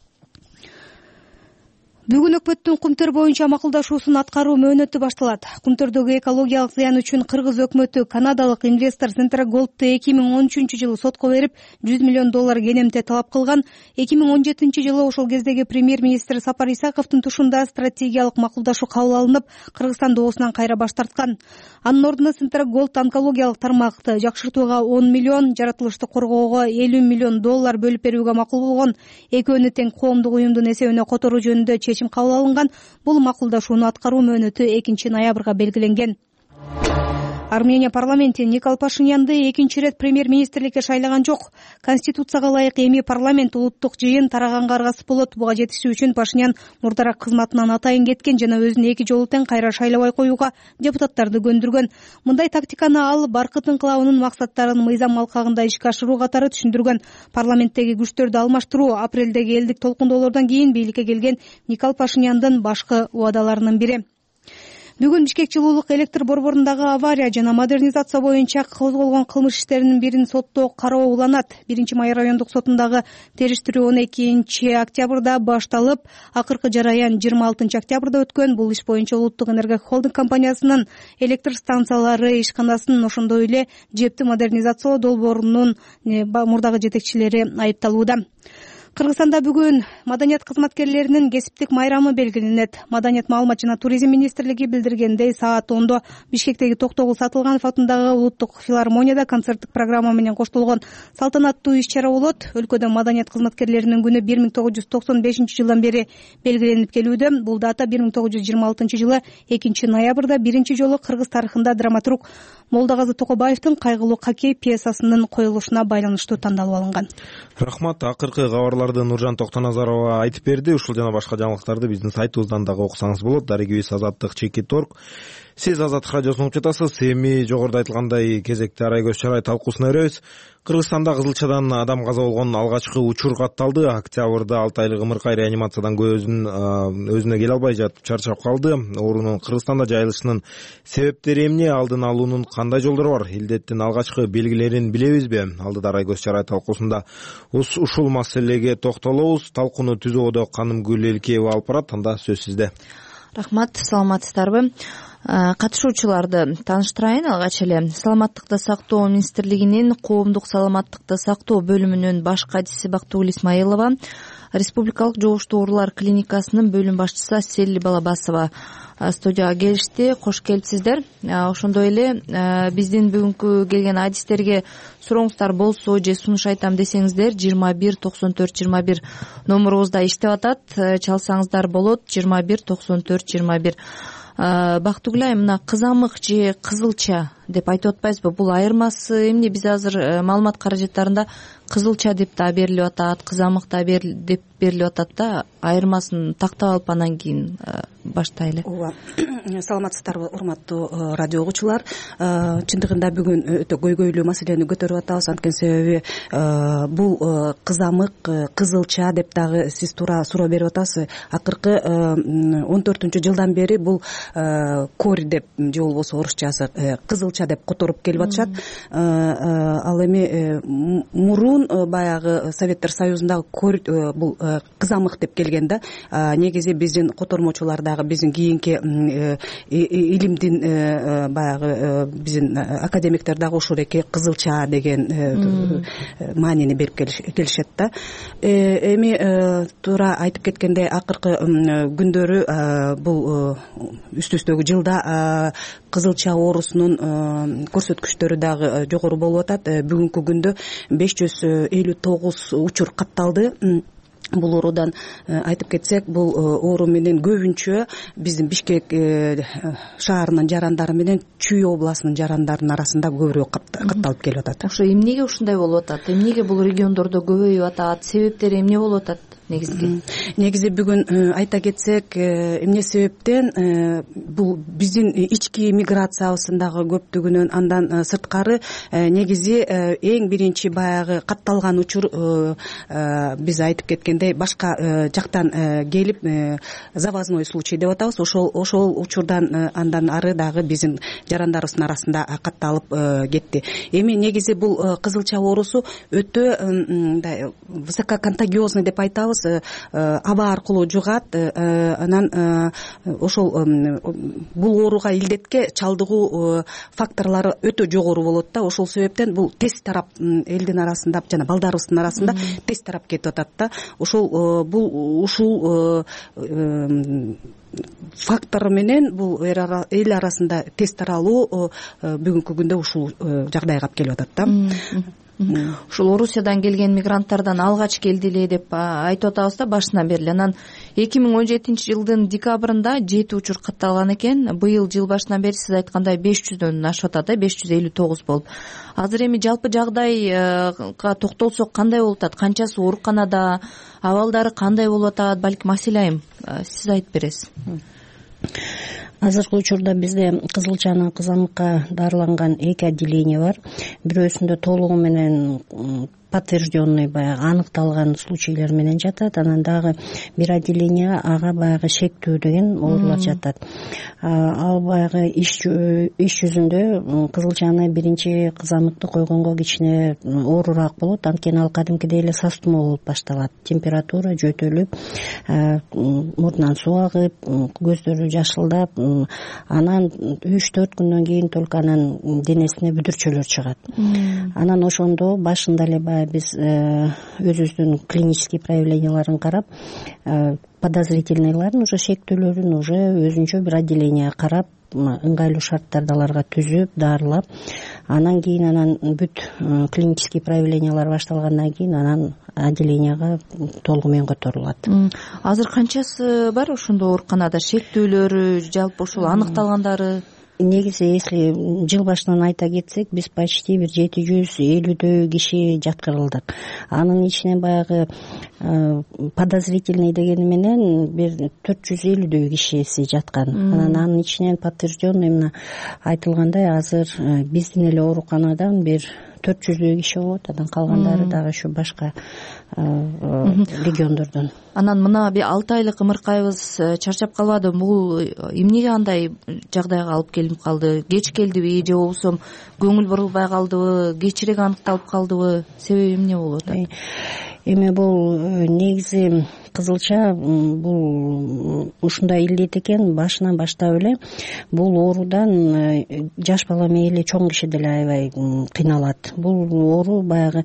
Бүгүн өкмөттүн Кумтөр боюнча макулдашуусун аткаруу мөөнөтү башталат. Кумтөрдөгү экологиялык зыян үчүн Кыргыз өкмөтү канадалык инвестор Центрагольдту эки миң он үчүнчү жылы сотко берип, жүз миллион доллар кенемте талап кылган. эки миң он жетинчи жылы ошол кездеги премьер-министр Сапар Исаковдун тушунда стратегиялык макулдашуу кабыл алынып, Кыргызстан доосунан кайра баш тарткан. Анын ордуна Центрагольд онкологиялык тармакты жакшыртууга он миллион, жаратылышты коргоого элүү миллион доллар бөлүп берүүгө макул болгон. Экөөнү тең коомдук уюмдун эсебине которуу жөнүндө чечим кабыл алынган. Бул макулдашууну аткаруу мөөнөтү экинчи ноябрга белгиленген. Армения парламенти Никол Пашинянды экинчи ирет премьер-министрликке шайлаган жок. Конституцияга ылайык эми парламент улуттук жыйын тараганга аргасып болот. Буга жетишүү үчүн Пашинян мурдарак кызматынан атайын кеткен жана өзүн эки жолу тең кайра шайлабай коюуга депутаттарды көндүргөн. Мындай тактиканы ал баркыт инкылабынын максаттарын мыйзам алкагында ишке ашыруу катары түшүндүргөн. Парламенттеги күчтөрдү алмаштыруу апрелдеги элдик толкундоолордон кийин бийликке келген Никол Пашиняндын башкы убадаларынын бири. Бүгүн Бишкек жылуулук электр борборундагы авария жана модернизация боюнча козголгон кылмыш иштеринин бирин соттоо кароо уланат. Биринчи май райондук сотундагы териштирүү он экинчи октябрда башталып, акыркы жараян жыйырма алтынчы октябрда өткөн. Бул иш боюнча Улуттук энергия холдинг компаниясынын электр станциялары ишканасын, ошондой эле жепти модернизациялоо долбоорунун мурдагы жетекчилери айыпталууда. Кыргызстанда бүгүн маданият кызматкерлеринин кесиптик майрамы белгиленет. Маданият, маалымат жана туризм министрлиги билдиргендей, саат ондо Бишкектеги Токтогул Сатылганов атындагы улуттук филармонияда концерттик программа менен коштолгон салтанаттуу иш-чара болот. Өлкөдө маданият кызматкерлеринин күнү бир миң тогуз жүз токсон бешинчи жылдан бери белгиленип келүүдө. Бул дата бир миң тогуз жүз жыйырма алтынчы жылы экинчи ноябрда биринчи жолу кыргыз тарыхында драматург Молдогазы Токобаевдин кайгылуу Какей пьесасынын коюлушуна байланыштуу тандалып алынган. Рахмат. Акыркы кабарларды Нуржан Токтоназарова айтып берди. Ушул жана башка жаңылыктарды биздин сайтыбыздан дагы окусаңыз болот. Дарегибиз Азаттык чекит точка орг. Сиз Азаттык радиосун угуп жатасыз. Эми жогоруда айтылгандай кезекте Арай Көз Чарай талкуусуна өрөбүз. Кыргызстанда кызылчадан адам каза болгон алгачкы учур катталды. Октябрда алты айлык ымыркай реанимациядан көзүн өзүнө келе албай жатып чарчап калды. Оорунун Кыргызстанда жайылышынын себептери эмне, алдын алуунун кандай жолдору бар? Илдеттин алгачкы белгилерин билебизби? Алдыда Арай Көз Чарай талкуусунда ушул маселеге токтолобуз. Талкууну түзүүдө Канымгүл Элкеева алып барат. Анда сөз сизде. Рахмат, саламатсыздарбы? Катышуучуларды тааныштырайын. Алгач эле Саламаттыкты сактоо министрлигинин коомдук саламаттыкты сактоо бөлүмүнүн баш кадиси Бактыгүл Исмаилова, Республикалык жугуштуу оорулар клиникасынын бөлүм башчысы Селли Балабасова студияга келишти. Кош келипсиздер. Ошондой эле биздин бүгүнкү келген адистерге сурооңуздар болсо же сунуш айтам десеңиздер, жыйырма бир токсон төрт жыйырма бир номурубузда иштеп атат. Чалсаңыздар болот. жыйырма бир токсон төрт жыйырма бир. Бактыгүл айым, мына кызамык же кызылча деп айтып атпайбызбы? Бул айырмасы эмне? Биз азыр маалымат каражаттарында кызылча деп да берилип атат, кызамык да деп берилип атат да. Айырмасын тактап алып анан кийин баштайлы. Ооба. Саламатсыздарбы, урматтуу радио угуучулар. Чындыгында бүгүн өтө көйгөйлүү маселени көтөрүп атабыз. Анткени себеби бул кызамык, кызылча деп дагы сиз туура суроо берип атасыз. Акыркы он төртүнчү жылдан бери бул кори деп же болбосо орусчасы кызылча деп которуп келип атышат. Ал эми мурун баягы Советтер Союзундагы бул кызамык деп келген да. Негизи биздин котормочулар дагы биздин кийинки илимдин баягы биздин академиктер дагы ушул эки кызылча деген маанини берип келишет да. Эми туура айтып кеткендей, акыркы күндөрү бул үстү үстөгү жылда кызылча оорусунун көрсөткүчтөрү дагы жогору болуп атат. Бүгүнкү күндө беш жүз элүү тогуз учур катталды. Бул оорудан айтып кетсек, бул оору менен көбүнчө биздин Бишкек шаарынын жарандары менен Чүй областынын жарандарынын арасында көбүрөөк катталып келип атат. Ошо эмнеге ушундай болуп атат? Эмнеге бул региондордо көбөйүп атат? Себептери эмне болуп атат? Негизги негизи бүгүн айта кетсек, эмне себептен бул биздин ички миграциябыздагы көптүгүнөн, андан сырткары негизи эң биринчи баягы катталган учур биз айтып кеткендей башка жактан келип завозной случай деп атабыз. Ошол ошол учурдан андан ары дагы биздин жарандарыбыздын арасында катталып кетти. Эми негизи бул кызылча оорусу өтө высококонтагиозный деп айтабыз. Аба аркылуу жугат. Анан ошол бул ооруга илдетке чалдыгуу факторлору өтө жогору болот да. Ошол себептен бул тез тарап элдин арасында жана балдарыбыздын арасында тез тарап кетип атат да. Ошол бул ушул фактор менен бул эл арасында тез таралуу бүгүнкү күндө ушул жагдайга алып келип атат да. Ушул Орусиядан келген мигранттардан алгач келди эле деп айтып атабыз да башынан бери. Анан эки миң он жетинчи жылдын декабрында жети учур катталган экен. Быйыл жыл башынан бери сиз айткандай беш жүздөн ашып атат да, беш жүз элүү тогуз болуп. Азыр эми жалпы жагдайга токтолсок кандай болуп атат? Канчасы ооруканада, абалдары кандай болуп атат? Балким Асил айым сиз айтып бересиз. Азыркы учурда бизде кызылчаны кызамыкка дарыланган эки отделение бар. Бирөөсүндө толугу менен подтвержденный баягы аныкталган случайлар менен жатат. Анан дагы бир отделение ага баягы шектүү деген оорулар жатат. Ал баягы иш иш жүзүндө кызылчаны биринчи кызамыкты койгонго кичине оорураак болот. Анткени ал кадимкидей эле сас тумоо болуп башталат. Температура жөтөлүп, мурдунан суу агып, көздөрү жашылдап, анан үч төрт күндөн кийин только анан денесине бүдүрчөлөр чыгат. Анан ошондо башында эле баягы баягы биз өзүбүздүн клинический проявленияларын карап, подозрительныйларын уже шектүүлөрүн уже өзүнчө бир отделение карап, ыңгайлуу шарттарды аларга түзүп, дарылап, анан кийин анан бүт клинический проявлениялар башталгандан кийин анан отделенияга толугу менен которулат. Азыр канчасы бар ошондо ооруканада шектүүлөрү, жалпы ошол аныкталгандары? Негизи, если жыл башынан айта кетсек, биз почти бир жети жүз элүүдөй киши жаткырылдык. Анын ичинен баягы подозрительный дегени менен бир төрт жүз элүүдөй кишиси жаткан. Анан анын ичинен подтвержденный мына айтылгандай азыр биздин эле ооруканадан бир төрт жүздөй киши болот, анан калгандары дагы ушу башка региондордон. Анан мына бир алты айлык ымыркайыбыз чарчап калбады. Бул эмнеге андай жагдайга алып келип калды? Кеч келдиби же болбосо көңүл бурулбай калдыбы, кечирээк аныкталып калдыбы? Себеби эмне болуп атат? Эми бул негизи кызылча бул ушундай илдет экен, башынан баштап эле бул оорудан жаш бала мейли чоң киши деле аябай кыйналат. Бул оору баягы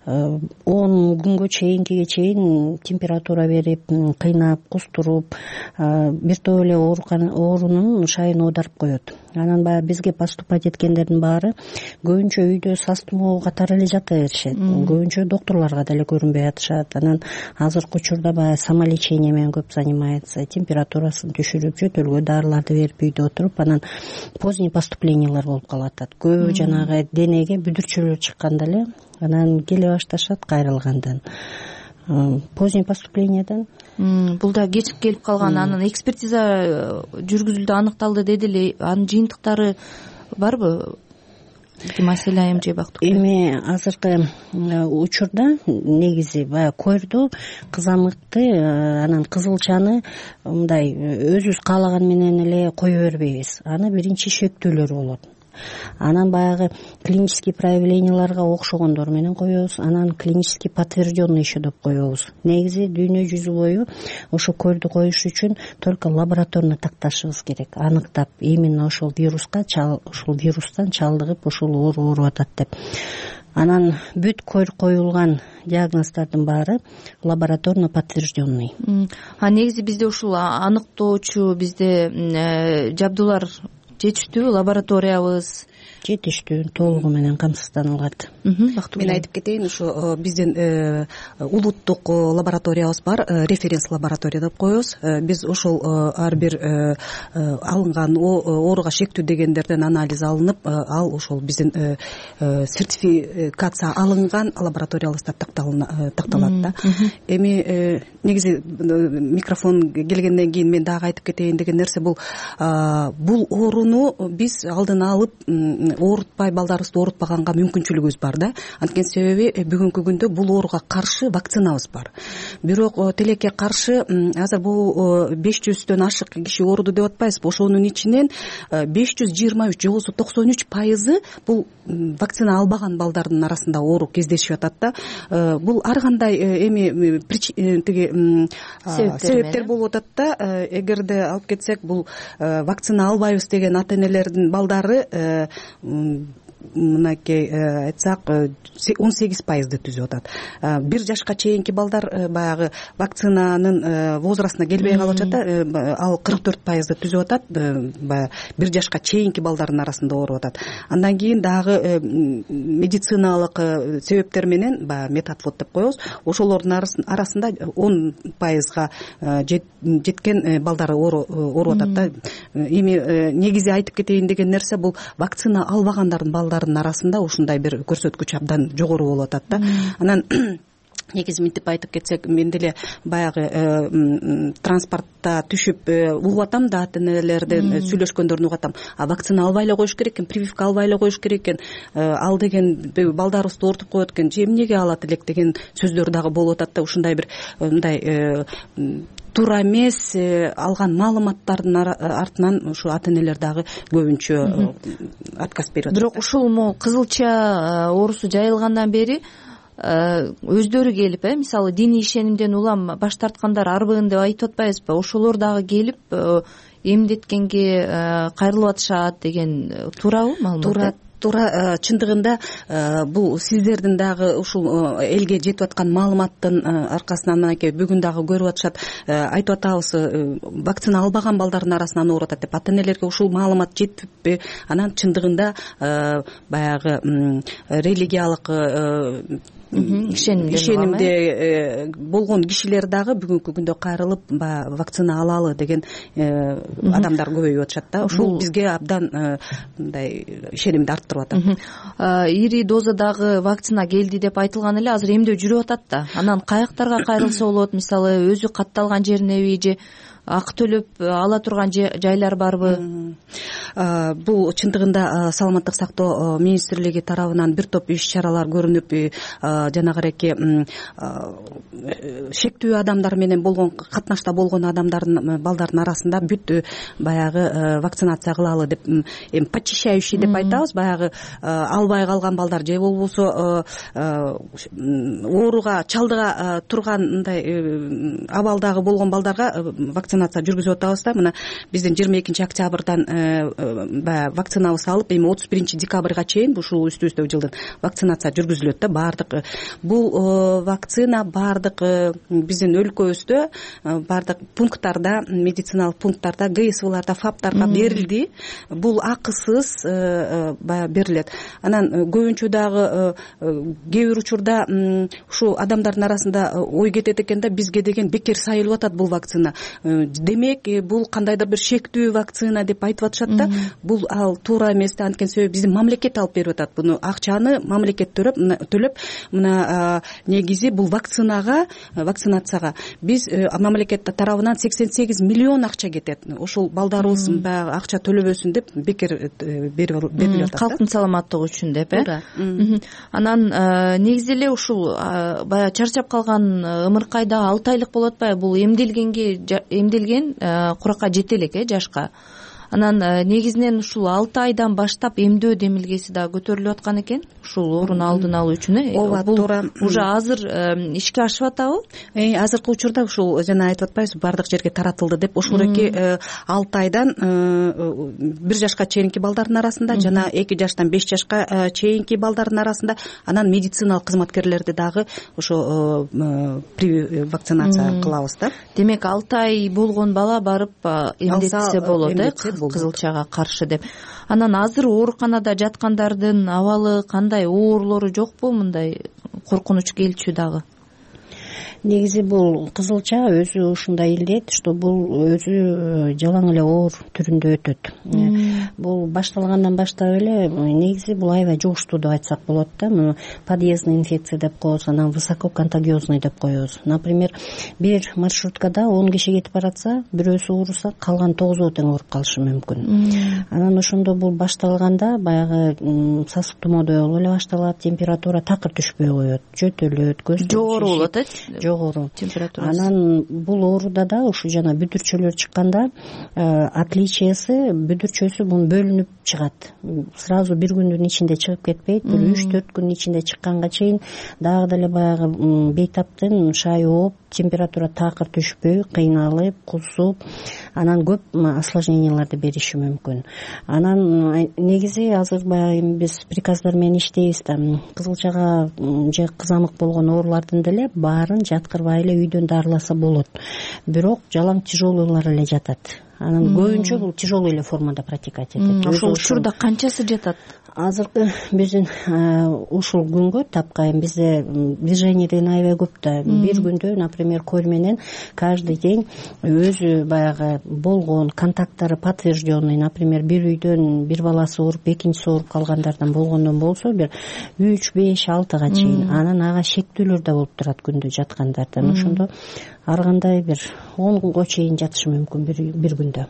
он күнгө чейинкиге чейин температура берип, кыйнап, кустуруп, бир топ эле оорунун шайын оодарып коет. Анан баягы бизге поступать эткендердин баары көбүнчө үйдө сас тумоо катары эле жата беришет. Көбүнчө доктурларга деле көрүнбөй атышат. Анан азыркы учурда баягы самолечение менен көп занимается, температурасын түшүрүп, жөтөлгө дарыларды берип үйдө отуруп, анан поздний поступлениялар болуп калып атат. Көбү жанагы денеге бүдүрчүлөр чыкканда эле анан келе башташат кайрылгандан. Поздний поступлениядан. Бул да кечип келип калган. Анан экспертиза жүргүзүлдү, аныкталды дедили. Анын жыйынтыктары барбы? Маселе айым же бактык. Эми азыркы учурда негизи баягы койрду, кызамыкты, анан кызылчаны мындай өзүбүз каалаган менен эле кое бербейбиз. Аны биринчи шектүүлөр болот. Анан баягы клинический проявленияларга окшогондор менен коебуз, анан клинический подтвержденный еще деп коебуз. Негизи дүйнө жүзү бою ошо койрду коюш үчүн только лабораторно такташыбыз керек, аныктап именно ошол вируска, ошол вирустан чалдыгып ошол оору ооруп атат деп. Анан бүт койр коюлган диагноздордун баары лабораторно подтвержденный. А негизи бизде ушул аныктоочу бизде жабдуулар жетиштүүбү, лабораториябыз жетиштүү, толугу менен камсызданылат. Мен айтып кетейин, ушу биздин улуттук лабораториябыз бар, референс лаборатория деп коебуз. Биз ошол ар бир алынган ооруга шектүү дегендерден анализ алынып, ал ошол биздин сертификация алынган лабораториябыз деп такталат да. Эми негизи микрофон келгенден кийин мен дагы айтып кетейин деген нерсе бул бул ооруну биз алдын алып оорутпай, балдарыбызды оорутпаганга мүмкүнчүлүгүбүз бар да. Анткени себеби бүгүнкү күндө бул ооруга каршы вакцинабыз бар. Бирок тилекке каршы азыр бул беш жүздөн ашык киши ооруду деп атпайбызбы? Ошонун ичинен беш жүз жыйырма үч же болбосо токсон үч пайызы бул вакцина албаган балдардын арасында оору кездешип атат да. Бул ар кандай эми тиги себептер болуп атат да. Эгерде алып кетсек, бул вакцина албайбыз деген ата энелердин балдары мынакей айтсак он сегиз пайызды түзүп атат. Бир жашка чейинки балдар баягы вакцинанын возрастына келбей калып атат да, ал кырк төрт пайызды түзүп атат. Баягы бир жашка чейинки балдардын арасында ооруп атат. Андан кийин дагы медициналык себептер менен баягы метатвод деп коебуз. Ошолордун арасында он пайызга жеткен балдар ооруп атат да. Эми негизи айтып кетейин деген нерсе бул вакцина албагандардын балдардын арасында ушундай бир көрсөткүч абдан жогору болуп атат да. Анан негизи мынтип айтып кетсек, мен деле баягы транспортто түшүп угуп атам да, ата энелерден сүйлөшкөндөрүн угуп атам. А вакцина албай эле коюш керек экен, прививка албай эле коюш керек экен, ал деген балдарыбызды оорутуп коет экен, же эмнеге алат элек деген сөздөр дагы болуп атат да. Ушундай бир мындай туура эмес алган маалыматтардын артынан ушу ата энелер дагы көбүнчө отказ берип атат. Бирок ушул могу кызылча оорусу жайылгандан бери өздөрү келип, э мисалы диний ишенимден улам баш тарткандар арбыгын деп айтып атпайбызбы? Ошолор дагы келип эмдеткенге кайрылып атышат деген туурабы маалымат? Туура, туура чындыгында бул сиздердин дагы ушул элге жетип аткан маалыматтын аркасынан мынакей бүгүн дагы көрүп атышат, айтып атабыз, вакцина албаган балдардын арасынан ооруп атат деп. Ата энелерге ушул маалымат жетпи? Анан чындыгында баягы религиялык ишенимде болгон кишилер дагы бүгүнкү күндө кайрылып баягы вакцина алалы деген адамдар көбөйүп атышат да. Ушул бизге абдан мындай ишенимди арттырып атат. Ири дозадагы вакцина келди деп айтылган эле, азыр эмдөө жүрүп атат да. Анан каяктарга кайрылса болот? Мисалы өзү катталган жеринеби же акы төлөп ала турган жайлар барбы? Бул чындыгында саламаттык сактоо министрлиги тарабынан бир топ иш чаралар көрүнүп, жанагыреки шектүү адамдар менен болгон катнашта болгон адамдардын балдардын арасында бүт баягы вакцинация кылалы деп, эми почищающий деп айтабыз, баягы албай калган балдар же болбосо ооруга чалдыга турган мындай абалдагы болгон балдарга вакцинация жүргүзүп атабыз да. Мына биздин жыйырма экинчи октябрдан баягы вакцинабызды алып, эми отуз биринчи декабрга чейин ушул үстүбүздө жылдын вакцинация жүргүзүлөт да. Баардык бул вакцина баардык биздин өлкөбүздө баардык пункттарда, медициналык пункттарда, ГСВларда, ФАПтарга берилди. Бул акысыз баягы берилет. Анан көбүнчө дагы кээ бир учурда ушул адамдардын арасында ой кетет экен да, бизге деген бекер сайылып атат бул вакцина. Демек, бул кандайдыр бир шектүү вакцина деп айтып атышат да. Бул ал туура эмес да. Анткени себеби биздин мамлекет алып берип атат. Буну акчаны мамлекет төлөп, мына негизи бул вакцинага, вакцинацияга биз мамлекет тарабынан сексен сегиз миллион акча кетет. Ошол балдарыбыз баягы акча төлөбөсүн деп бекер берилип атат. Калктын саламаттыгы үчүн деп, э? Анан негизи эле ушул баягы чарчап калган ымыркайда алты айлык болуп атпайбы? Бул эмделгенге эмделген куракка жете элек, э, жашка. Анан негизинен ушул алты айдан баштап эмдөө демилгеси да көтөрүлүп аткан экен, ушул оорууну алдын алуу үчүн, э. Ооба, туура. Уже азыр ишке ашып атабы? Э, азыркы учурда ушул жана айтып атпайбызбы, баардык жерге таратылды деп. Ушул эки алты айдан бир жашка чейинки балдардын арасында, жана эки жаштан беш жашка чейинки балдардын арасында, анан медициналык кызматкерлерди дагы ошо вакцинация кылабыз да. Демек алты ай болгон бала барып эмдетсе болот, э, кызылчага каршы деп. Анан азыр ооруканада жаткандардын абалы кандай, оорулору жокпу, мындай коркунуч келчү дагы? Негизи бул кызылча өзү ушундай илдет, что бул өзү жалаң эле оор түрүндө өтөт. Бул башталгандан баштап эле негизи бул аябай жугуштуу деп айтсак болот да. Подъездный инфекция деп коебуз, анан высококонтагиозный деп коебуз. Например, бир маршруткада он киши кетип баратса, бирөөсү ооруса, калган тогузу тең ооруп калышы мүмкүн. Анан ошондо бул башталганда баягы сасык тумоодой болуп эле башталат, температура такыр түшпөй коет, жөтөлөт, көз жогору болот, э? Жогору температурасы. Анан бул ооруда да ушу жана бүдүрчөлөр чыкканда отличиясы, бүдүрчөсү бул бөлүнүп чыгат. Сразу бир күндүн ичинде чыгып кетпейт, бир үч төрт күн ичинде чыкканга чейин дагы деле баягы бейтаптын шайы ооп, температура такыр түшпөй, кыйналып, кусуп, анан көп осложненияларды бериши мүмкүн. Анан негизи азыр баягы биз приказдар менен иштейбиз да. Кызылчага же кызамык болгон оорулардын деле баарын жаткырбай эле үйдөн дарыласа болот. Бирок жалаң тяжелойлор эле жатат. Анан көбүнчө бул тяжелый эле формада протекать этет. Ошол учурда канчасы жатат? Азыркы биздин ушул күнгө тапкан бизде движение деген аябай көп да. Бир күндө, например, көрменен каждый день өзү баягы болгон контакттары подтвержденный, например, бир үйдөн бир баласы ооруп, экинчиси ооруп калгандардан болгондон болсо бир үч, беш, алтыга чейин. Анан ага шектүүлөр да болуп турат күндө жаткандардан. Ошондо ар кандай бир он күнгө чейин жатышы мүмкүн бир күндө.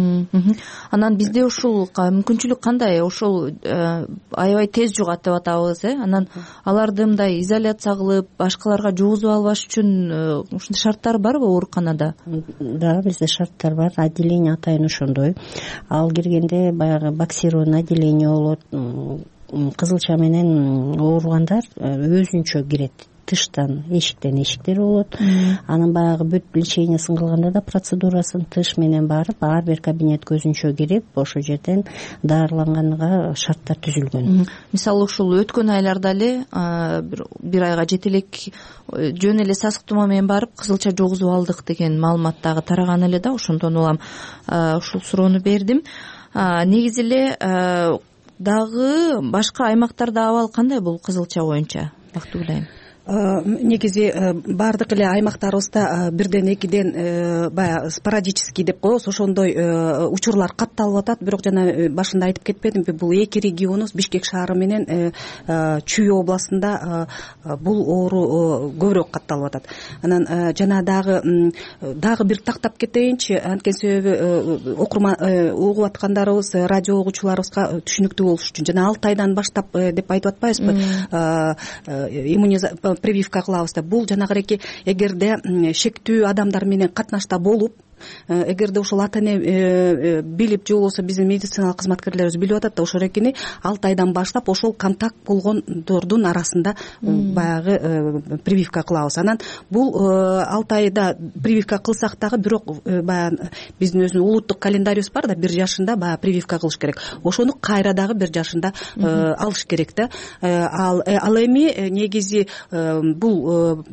Анан бизде ушул мүмкүнчүлүк кандай? Ошол аябай тез жугат деп атабыз, э? Анан аларды мындай изоляция кылып, башкаларга жугузуп албаш үчүн ушундай шарттар барбы ооруканада? Да, бизде шарттар бар. Отделение атайын ошондой. Ал киргенде баягы боксированный отделение болот. Кызылча менен ооругандар өзүнчө кирет. тыштан эшиктен эшиктер болот. Анан баягы бүт лечениясын кылганда да процедурасын тыш менен барып ар бир кабинет көзүнчө кирип ошол жерден даарыланганга шарттар түзүлгөн. Мисалы ушул өткөн айларда эле бир айга жете элек жөн эле сасык тумоо менен барып кызылча жугузуп алдык деген маалымат дагы тараган эле да, ошондон улам ушул суроону бердим. Негизи эле дагы башка аймактарда абал кандай бул кызылча боюнча? Бактыгүл негизи баардык эле аймактарыбызда бирден экиден баягы спорадический деп коебуз, ошондой учурлар катталып атат. Бирок жана башында айтып кетпедимби, бул эки регионубуз Бишкек шаары менен Чүй областында бул оору көбүрөөк катталып атат. Анан жана дагы дагы бир тактап кетейинчи, анткени себеби окурман угуп аткандарыбыз, радио угуучуларыбызга түшүнүктүү болуш үчүн жана алты айдан баштап деп айтып атпайбызбы иммунизация прививка кылабыз деп. Бул жанагыреки эгерде шектүү адамдар менен катнашта болуп, эгерде ошол ата эне билип же болбосо биздин медициналык кызматкерлерибиз билип атат да, ошол экени алты айдан баштап ошол контакт болгондордун арасында баягы прививка кылабыз. Анан бул алты айда прививка кылсак дагы бирок баягы биздин өзүнүн улуттук календарибиз бар да, бир жашында баягы прививка кылыш керек. Ошону кайра дагы бир жашында алыш керек да. Ал ал эми негизи бул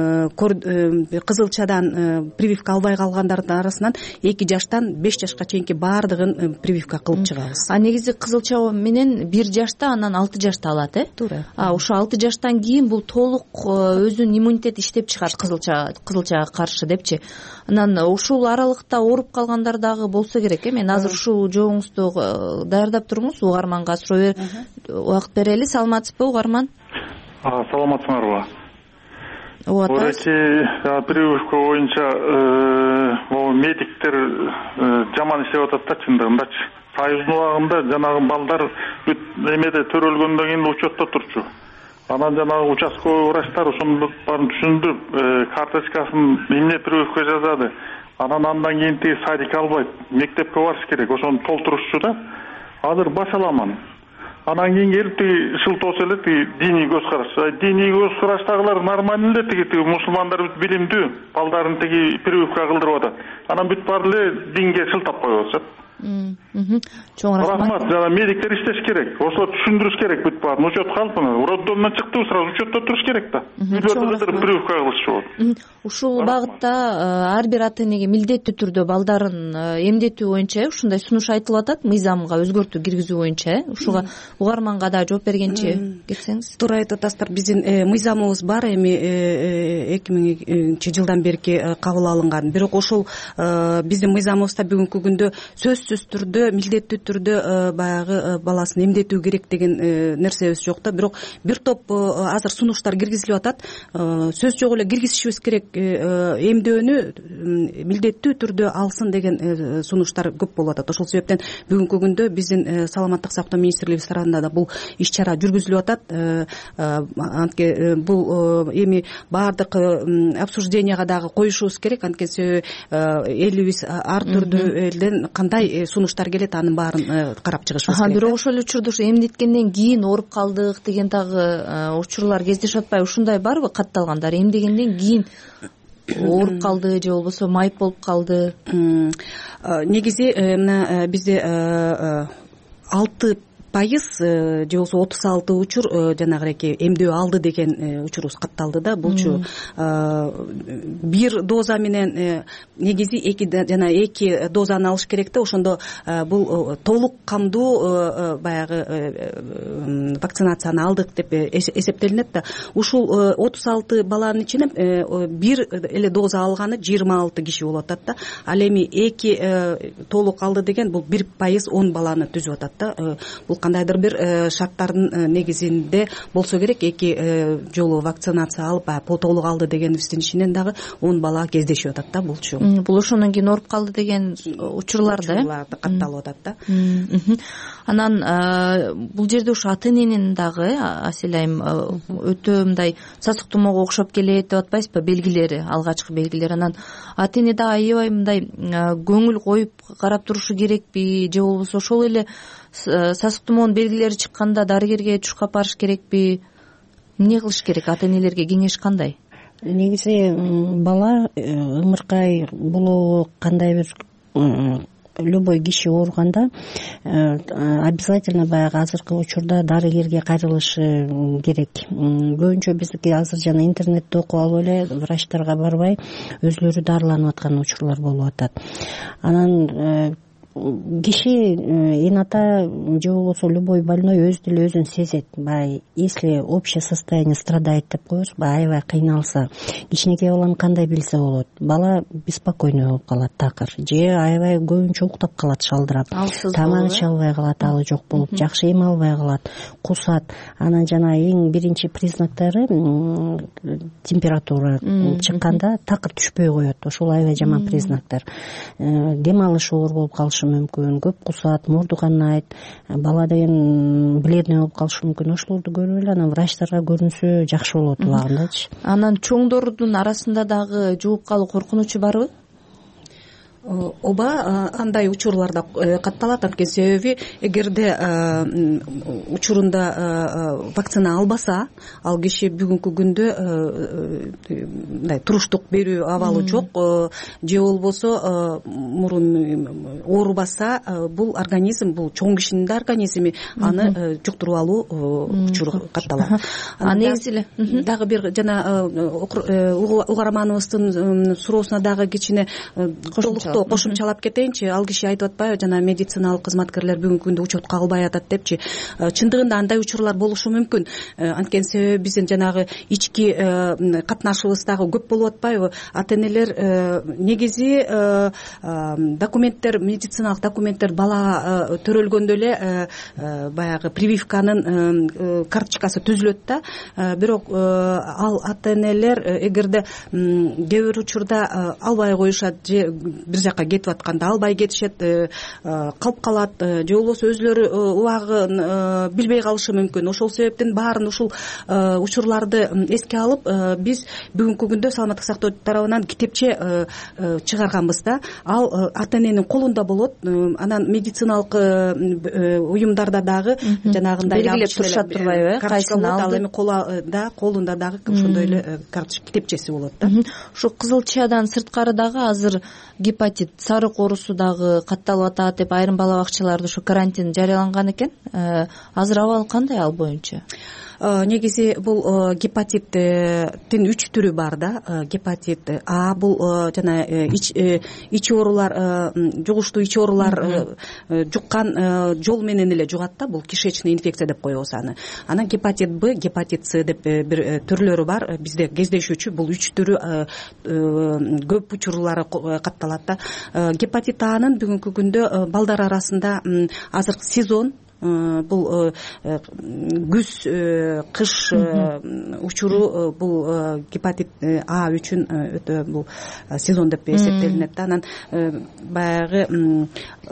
кызылчадан прививка албай калгандардын арасынан эки жаштан беш жашка чейинки баардыгын прививка кылып чыгабыз. А негизи кызылча менен бир жашта, анан алты жашта алат, э? Туура. А ошо алты жаштан кийин бул толук өзүнүн иммунитети иштеп чыгат кызылча кызылчага каршы депчи. Анан ушул аралыкта ооруп калгандар дагы болсо керек, э? Мен азыр ушул жообуңузду даярдап туруңуз, угарманга суроо бер убакыт берели. Саламатсызбы, угарман? Саламатсыңарбы? Оореки прививка боюнча могу медиктер жаман иштеп атат да, чындыгындачы. Союздун убагында жанагы балдар бүт эмеде төрөлгөндөн кийин учетто турчу. Анан жанагы участковый врачтар ошондун баарын түшүндүрүп, карточкасын эмне прививка жазады. Анан андан кийин тиги садик албайт, мектепке барыш керек, ошону толтурушчу да. Азыр башаламан. Анан кийин келип тиги шылтоосу эле тиги диний көз караш. Диний көз караштагылар нормально эле, тиги тиги мусулмандар бүт билимдүү, балдарын тиги прививка кылдырып атат. Анан бүт баары эле динге шылтап коюп атышат. Чоң рахмат. Жана медиктер иштеш керек. Ошо түшүндүрүш керек бүт баарын. Учетко алып, роддомдон чыктыбы, сразу учетто туруш керек да. Үйлөрдө прививка кылыш болот. Ушул багытта ар бир ата энеге милдеттүү түрдө балдарын эмдетүү боюнча ушундай сунуш айтылып атат, мыйзамга өзгөртүү киргизүү боюнча. Ушуга угарманга да жооп бергенчи кетсеңиз. Туура айтып атасыздар. Биздин мыйзамыбыз бар, эми эки миңинчи жылдан берки кабыл алынган. Бирок ошол биздин мыйзамыбызда бүгүнкү күндө сөзсүз түрдө, милдеттүү түрдө баягы баласын эмдетүү керек деген нерсебиз жок да. Бирок бир топ азыр сунуштар киргизилип атат. Сөз жок эле киргизишибиз керек, эмдөөнү милдеттүү түрдө алсын деген сунуштар көп болуп атат. Ошол себептен бүгүнкү күндө биздин саламаттык сактоо министрлигибиз тарабында да бул иш чара жүргүзүлүп атат. Антке бул эми баардык обсужденияга дагы коюшубуз керек, анткени себеби элибиз ар түрдүү элден кандай сунуштар келет, анын баарын карап чыгышыбыз керек. Бирок ошол эле учурда эмдеткенден кийин ооруп калдык деген дагы учурлар кездешип атпайбы? Ушундай барбы катталгандар? Эмдегенден кийин ооруп калды же болбосо майып болуп калды? Негизи мына бизде алты пайыз же болбосо отуз алты учур жанагыреки эмдөө алды деген учурубуз катталды да. Булчу бир доза менен негизи эки жана эки дозаны алыш керек да. Ошондо бул толук камдуу баягы вакцинацияны алдык деп эсептелинет да. Ушул отуз алты баланын ичинен бир эле доза алганы жыйырма алты киши болуп атат да. Ал эми эки толук алды деген бул бир пайыз он баланы түзүп атат да. Бул кандайдыр бир шарттардын негизинде болсо керек. Эки жолу вакцинация алып толук алды дегенибиздин ичинен дагы он бала кездешип атат да. Булчу бул ошондон кийин ооруп калды деген учурларда учурларды катталып атат да. Анан бул жерде ушу ата эненин дагы Асель айым өтө мындай сасык тумоого окшоп келет деп атпайсызбы, белгилери, алгачкы белгилери. Анан ата эне дагы аябай мындай көңүл коюп карап турушу керекпи, же болбосо ошол эле сасык тумоонун белгилери чыкканда дарыгерге чуркап барыш керекпи? эмне кылыш керек, ата энелерге кеңеш кандай? Негизи бала ымыркай болобу, кандай бир любой киши ооруганда обязательно баягы азыркы учурда дарыгерге кайрылышы керек. Көбүнчө биздики азыр жана интернетте окуп алып эле врачтарга барбай өзлөрү дарыланып аткан учурлар болуп атат. Анан киши эната же болбосо любой больной өзү деле өзүн сезет. Баягы если общее состояние страдает деп коебуз, баягы аябай кыйналса, кичинекей баланы кандай билсе болот? Бала беспокойный болуп калат, такыр, же аябай көбүнчө уктап калат шалдырап, тамак иче албай калат, алы жок болуп, жакшы эм албай калат, кусат. Анан жана эң биринчи признактары температура чыкканда такыр түшпөй коет. Ошол аябай жаман признактар. Дем алышы оор болуп калышы мүмкүн, көп кусат, мурду канайт, бала деген бледный болуп калышы мүмкүн. Ошолорду көрүп эле анан врачтарга көрүнсө жакшы болот убагындачы. Анан чоңдордун арасында дагы жугуп калуу коркунучу барбы? Ооба, андай учурларда катталат. Анткени себеби эгерде учурунда вакцина албаса, ал киши бүгүнкү күндө мындай туруштук берүү абалы жок, же болбосо мурун оорубаса, бул организм, бул чоң кишинин да организми аны жуктуруп алуу учуру катталат. А негизи эле дагы бир жана угарманыбыздын суроосуна дагы кичине кошумчалап кетейинчи. Ал киши айтып атпайбы, жана медициналык кызматкерлер бүгүнкү күндө учетко албай атат депчи. Чындыгында андай учурлар болушу мүмкүн. Анткени себеби биздин жанагы ички катнашыбыз дагы көп болуп атпайбы? Ата энелер негизи документтер, медициналык документтер балага төрөлгөндө эле баягы прививканын карточкасы түзүлөт да. Бирок ал ата энелер эгерде кээ бир учурда албай коюшат, же бир жака кетип атканда албай кетишет, калып калат, же болбосо өзлөрү убагын билбей калышы мүмкүн. Ошол себептен баарын ушул учурларды эске алып, биз бүгүнкү күндө саламаттык сактоо тарабынан китепче чыгарганбыз да. Ал ата эненин колунда болот. Анан медициналык уюмдарда дагы жанагындай белгилеп турушат турбайбы? Кайсысын алды? Ал эми колунда колунда дагы ошондой эле китепчеси болот да. Ушу кызылчадан сырткары дагы азыр гепатит, сарык оорусу дагы катталып атат деп айрым бала бакчаларда ушу карантин жарыяланган экен. Азыр абал кандай ал боюнча? Негизи бул гепатиттин үч түрү бар да. Гепатит А бул жана ич оорулар, жугуштуу ич оорулар жуккан жол менен эле жугат да. Бул кишечный инфекция деп коебуз аны. Анан гепатит Б, гепатит С деп бир түрлөрү бар. Бизде кездешүүчү бул үч түрү көп учурлары катталат да. Гепатит Анын бүгүнкү күндө балдар арасында азыр сезон, бул күз, кыш учуру бул гепатит А үчүн өтө бул сезон деп эсептелинет да. Анан баягы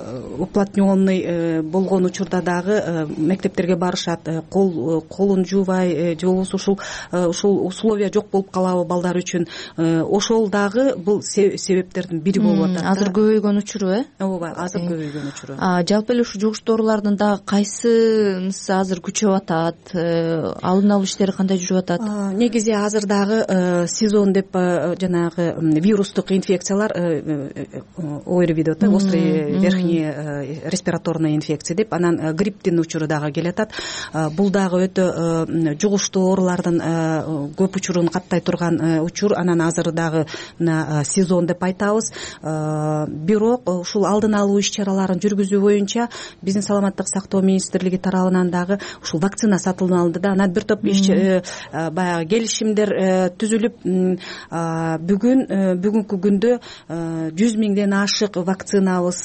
уплотненный болгон учурда дагы мектептерге барышат, кол колун жуубай, же болбосо ушул ушул условия жок болуп калабы балдар үчүн. Ошол дагы бул себептердин бири болуп атат. Азыр көбөйгөн учуру, э? Ооба, азыр көбөйгөн учуру. Жалпы эле ушу жугуштуу оорулардын дагы кайсынысы азыр күчөп атат? Алдын алуу иштери кандай жүрүп атат? Негизи азыр дагы сезон деп жанагы вирустук инфекциялар ОРВИ деп атат, острый верхний респираторный инфекция деп, анан грипптин учуру дагы келатат. Бул дагы өтө жугуштуу оорулардын көп учурун каттай турган учур. Анан азыр дагы сезон деп айтабыз. Бирок ушул алдын алуу иш-чараларын жүргүзүү боюнча биздин саламаттык сактоо министрлиги тарабынан дагы ушул вакцина сатылып алынды да. Анан бир топ баягы келишимдер түзүлүп, бүгүн бүгүнкү күндө жүз миңден ашык вакцинабыз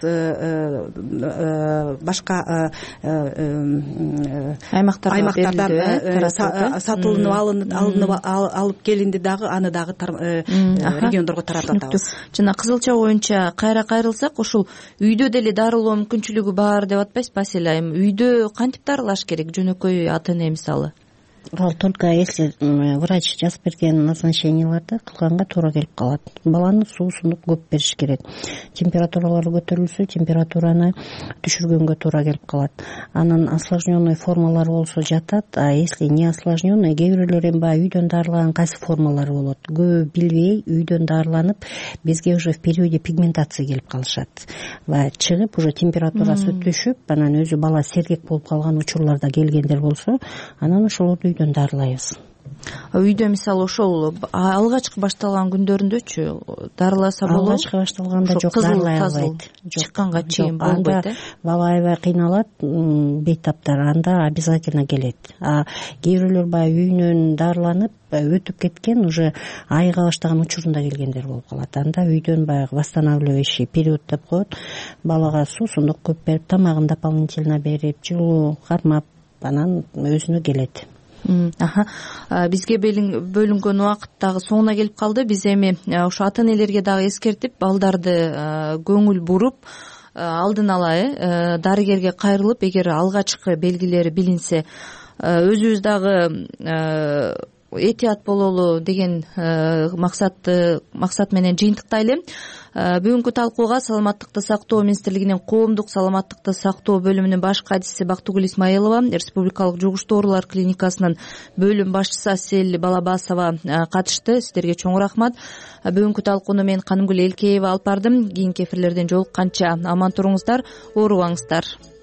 башка аймактардан сатылынып алынып алып келинди дагы, аны дагы региондорго таратып атабыз. Жана кызылча боюнча кайра кайрылсак, ушул үйдө деле дарылоо мүмкүнчүлүгү бар деп атпайсызбы Аселя? Эми үйдө кантип дарылаш керек жөнөкөй ата эне мисалы? ал только если врач жазып берген назначенияларды кылганга туура келип калат. Баланы суусундук көп бериш керек. Температуралары көтөрүлсө, температураны түшүргөнгө туура келип калат. Анан осложненный формалары болсо жатат, а если не осложненный, кээ бирлер эми баягы үйдөн дарылаган кайсы формалары болот. Көбү билбей үйдөн дарыланып, бизге уже в периоде пигментация келип калышат. Ва чыгып уже температурасы түшүп, анан өзү бала сергек болуп калган учурларда келгендер болсо, анан ошолорду үйдөн дарылайбыз. Үйдө мисалы ошол алгачкы башталган күндөрүндөчү дарыласа болобу? Алгачкы башталганда жок, дарылай албайт. Чыкканга чейин болбойт э? Бала аябай кыйналат, бейтаптар, анда обязательно келет. А кээ бирлер баягы үйүнөн дарыланып өтүп кеткен, уже айыга баштаган учурунда келгендер болуп калат. Анда үйдөн баягы восстанавливающий период деп коет. Балага суусундук көп берип, тамагын дополнительно берип, жылуу кармап, анан өзүнө келет. Аха, бизге бөлүнгөн убакыт дагы соңуна келип калды. Биз эми ошо ата энелерге дагы эскертип, балдарды көңүл буруп, алдын ала дарыгерге кайрылып, эгер алгачкы белгилери билинсе, өзүбүз дагы этият бололу деген максатты максат менен жыйынтыктайлы. Бүгүнкү талкууга Саламаттыкты сактоо министрлигинин коомдук саламаттыкты сактоо бөлүмүнүн баш кадиси Бактыгүл Исмаилова, Республикалык жугуштуу оорулар клиникасынын бөлүм башчысы Асель Балабасова катышты. Сиздерге чоң рахмат. Бүгүнкү талкууну мен Канымгүл Элкеева алып бардым. Кийинки эфирлерден жолукканча аман туруңуздар, оорубаңыздар.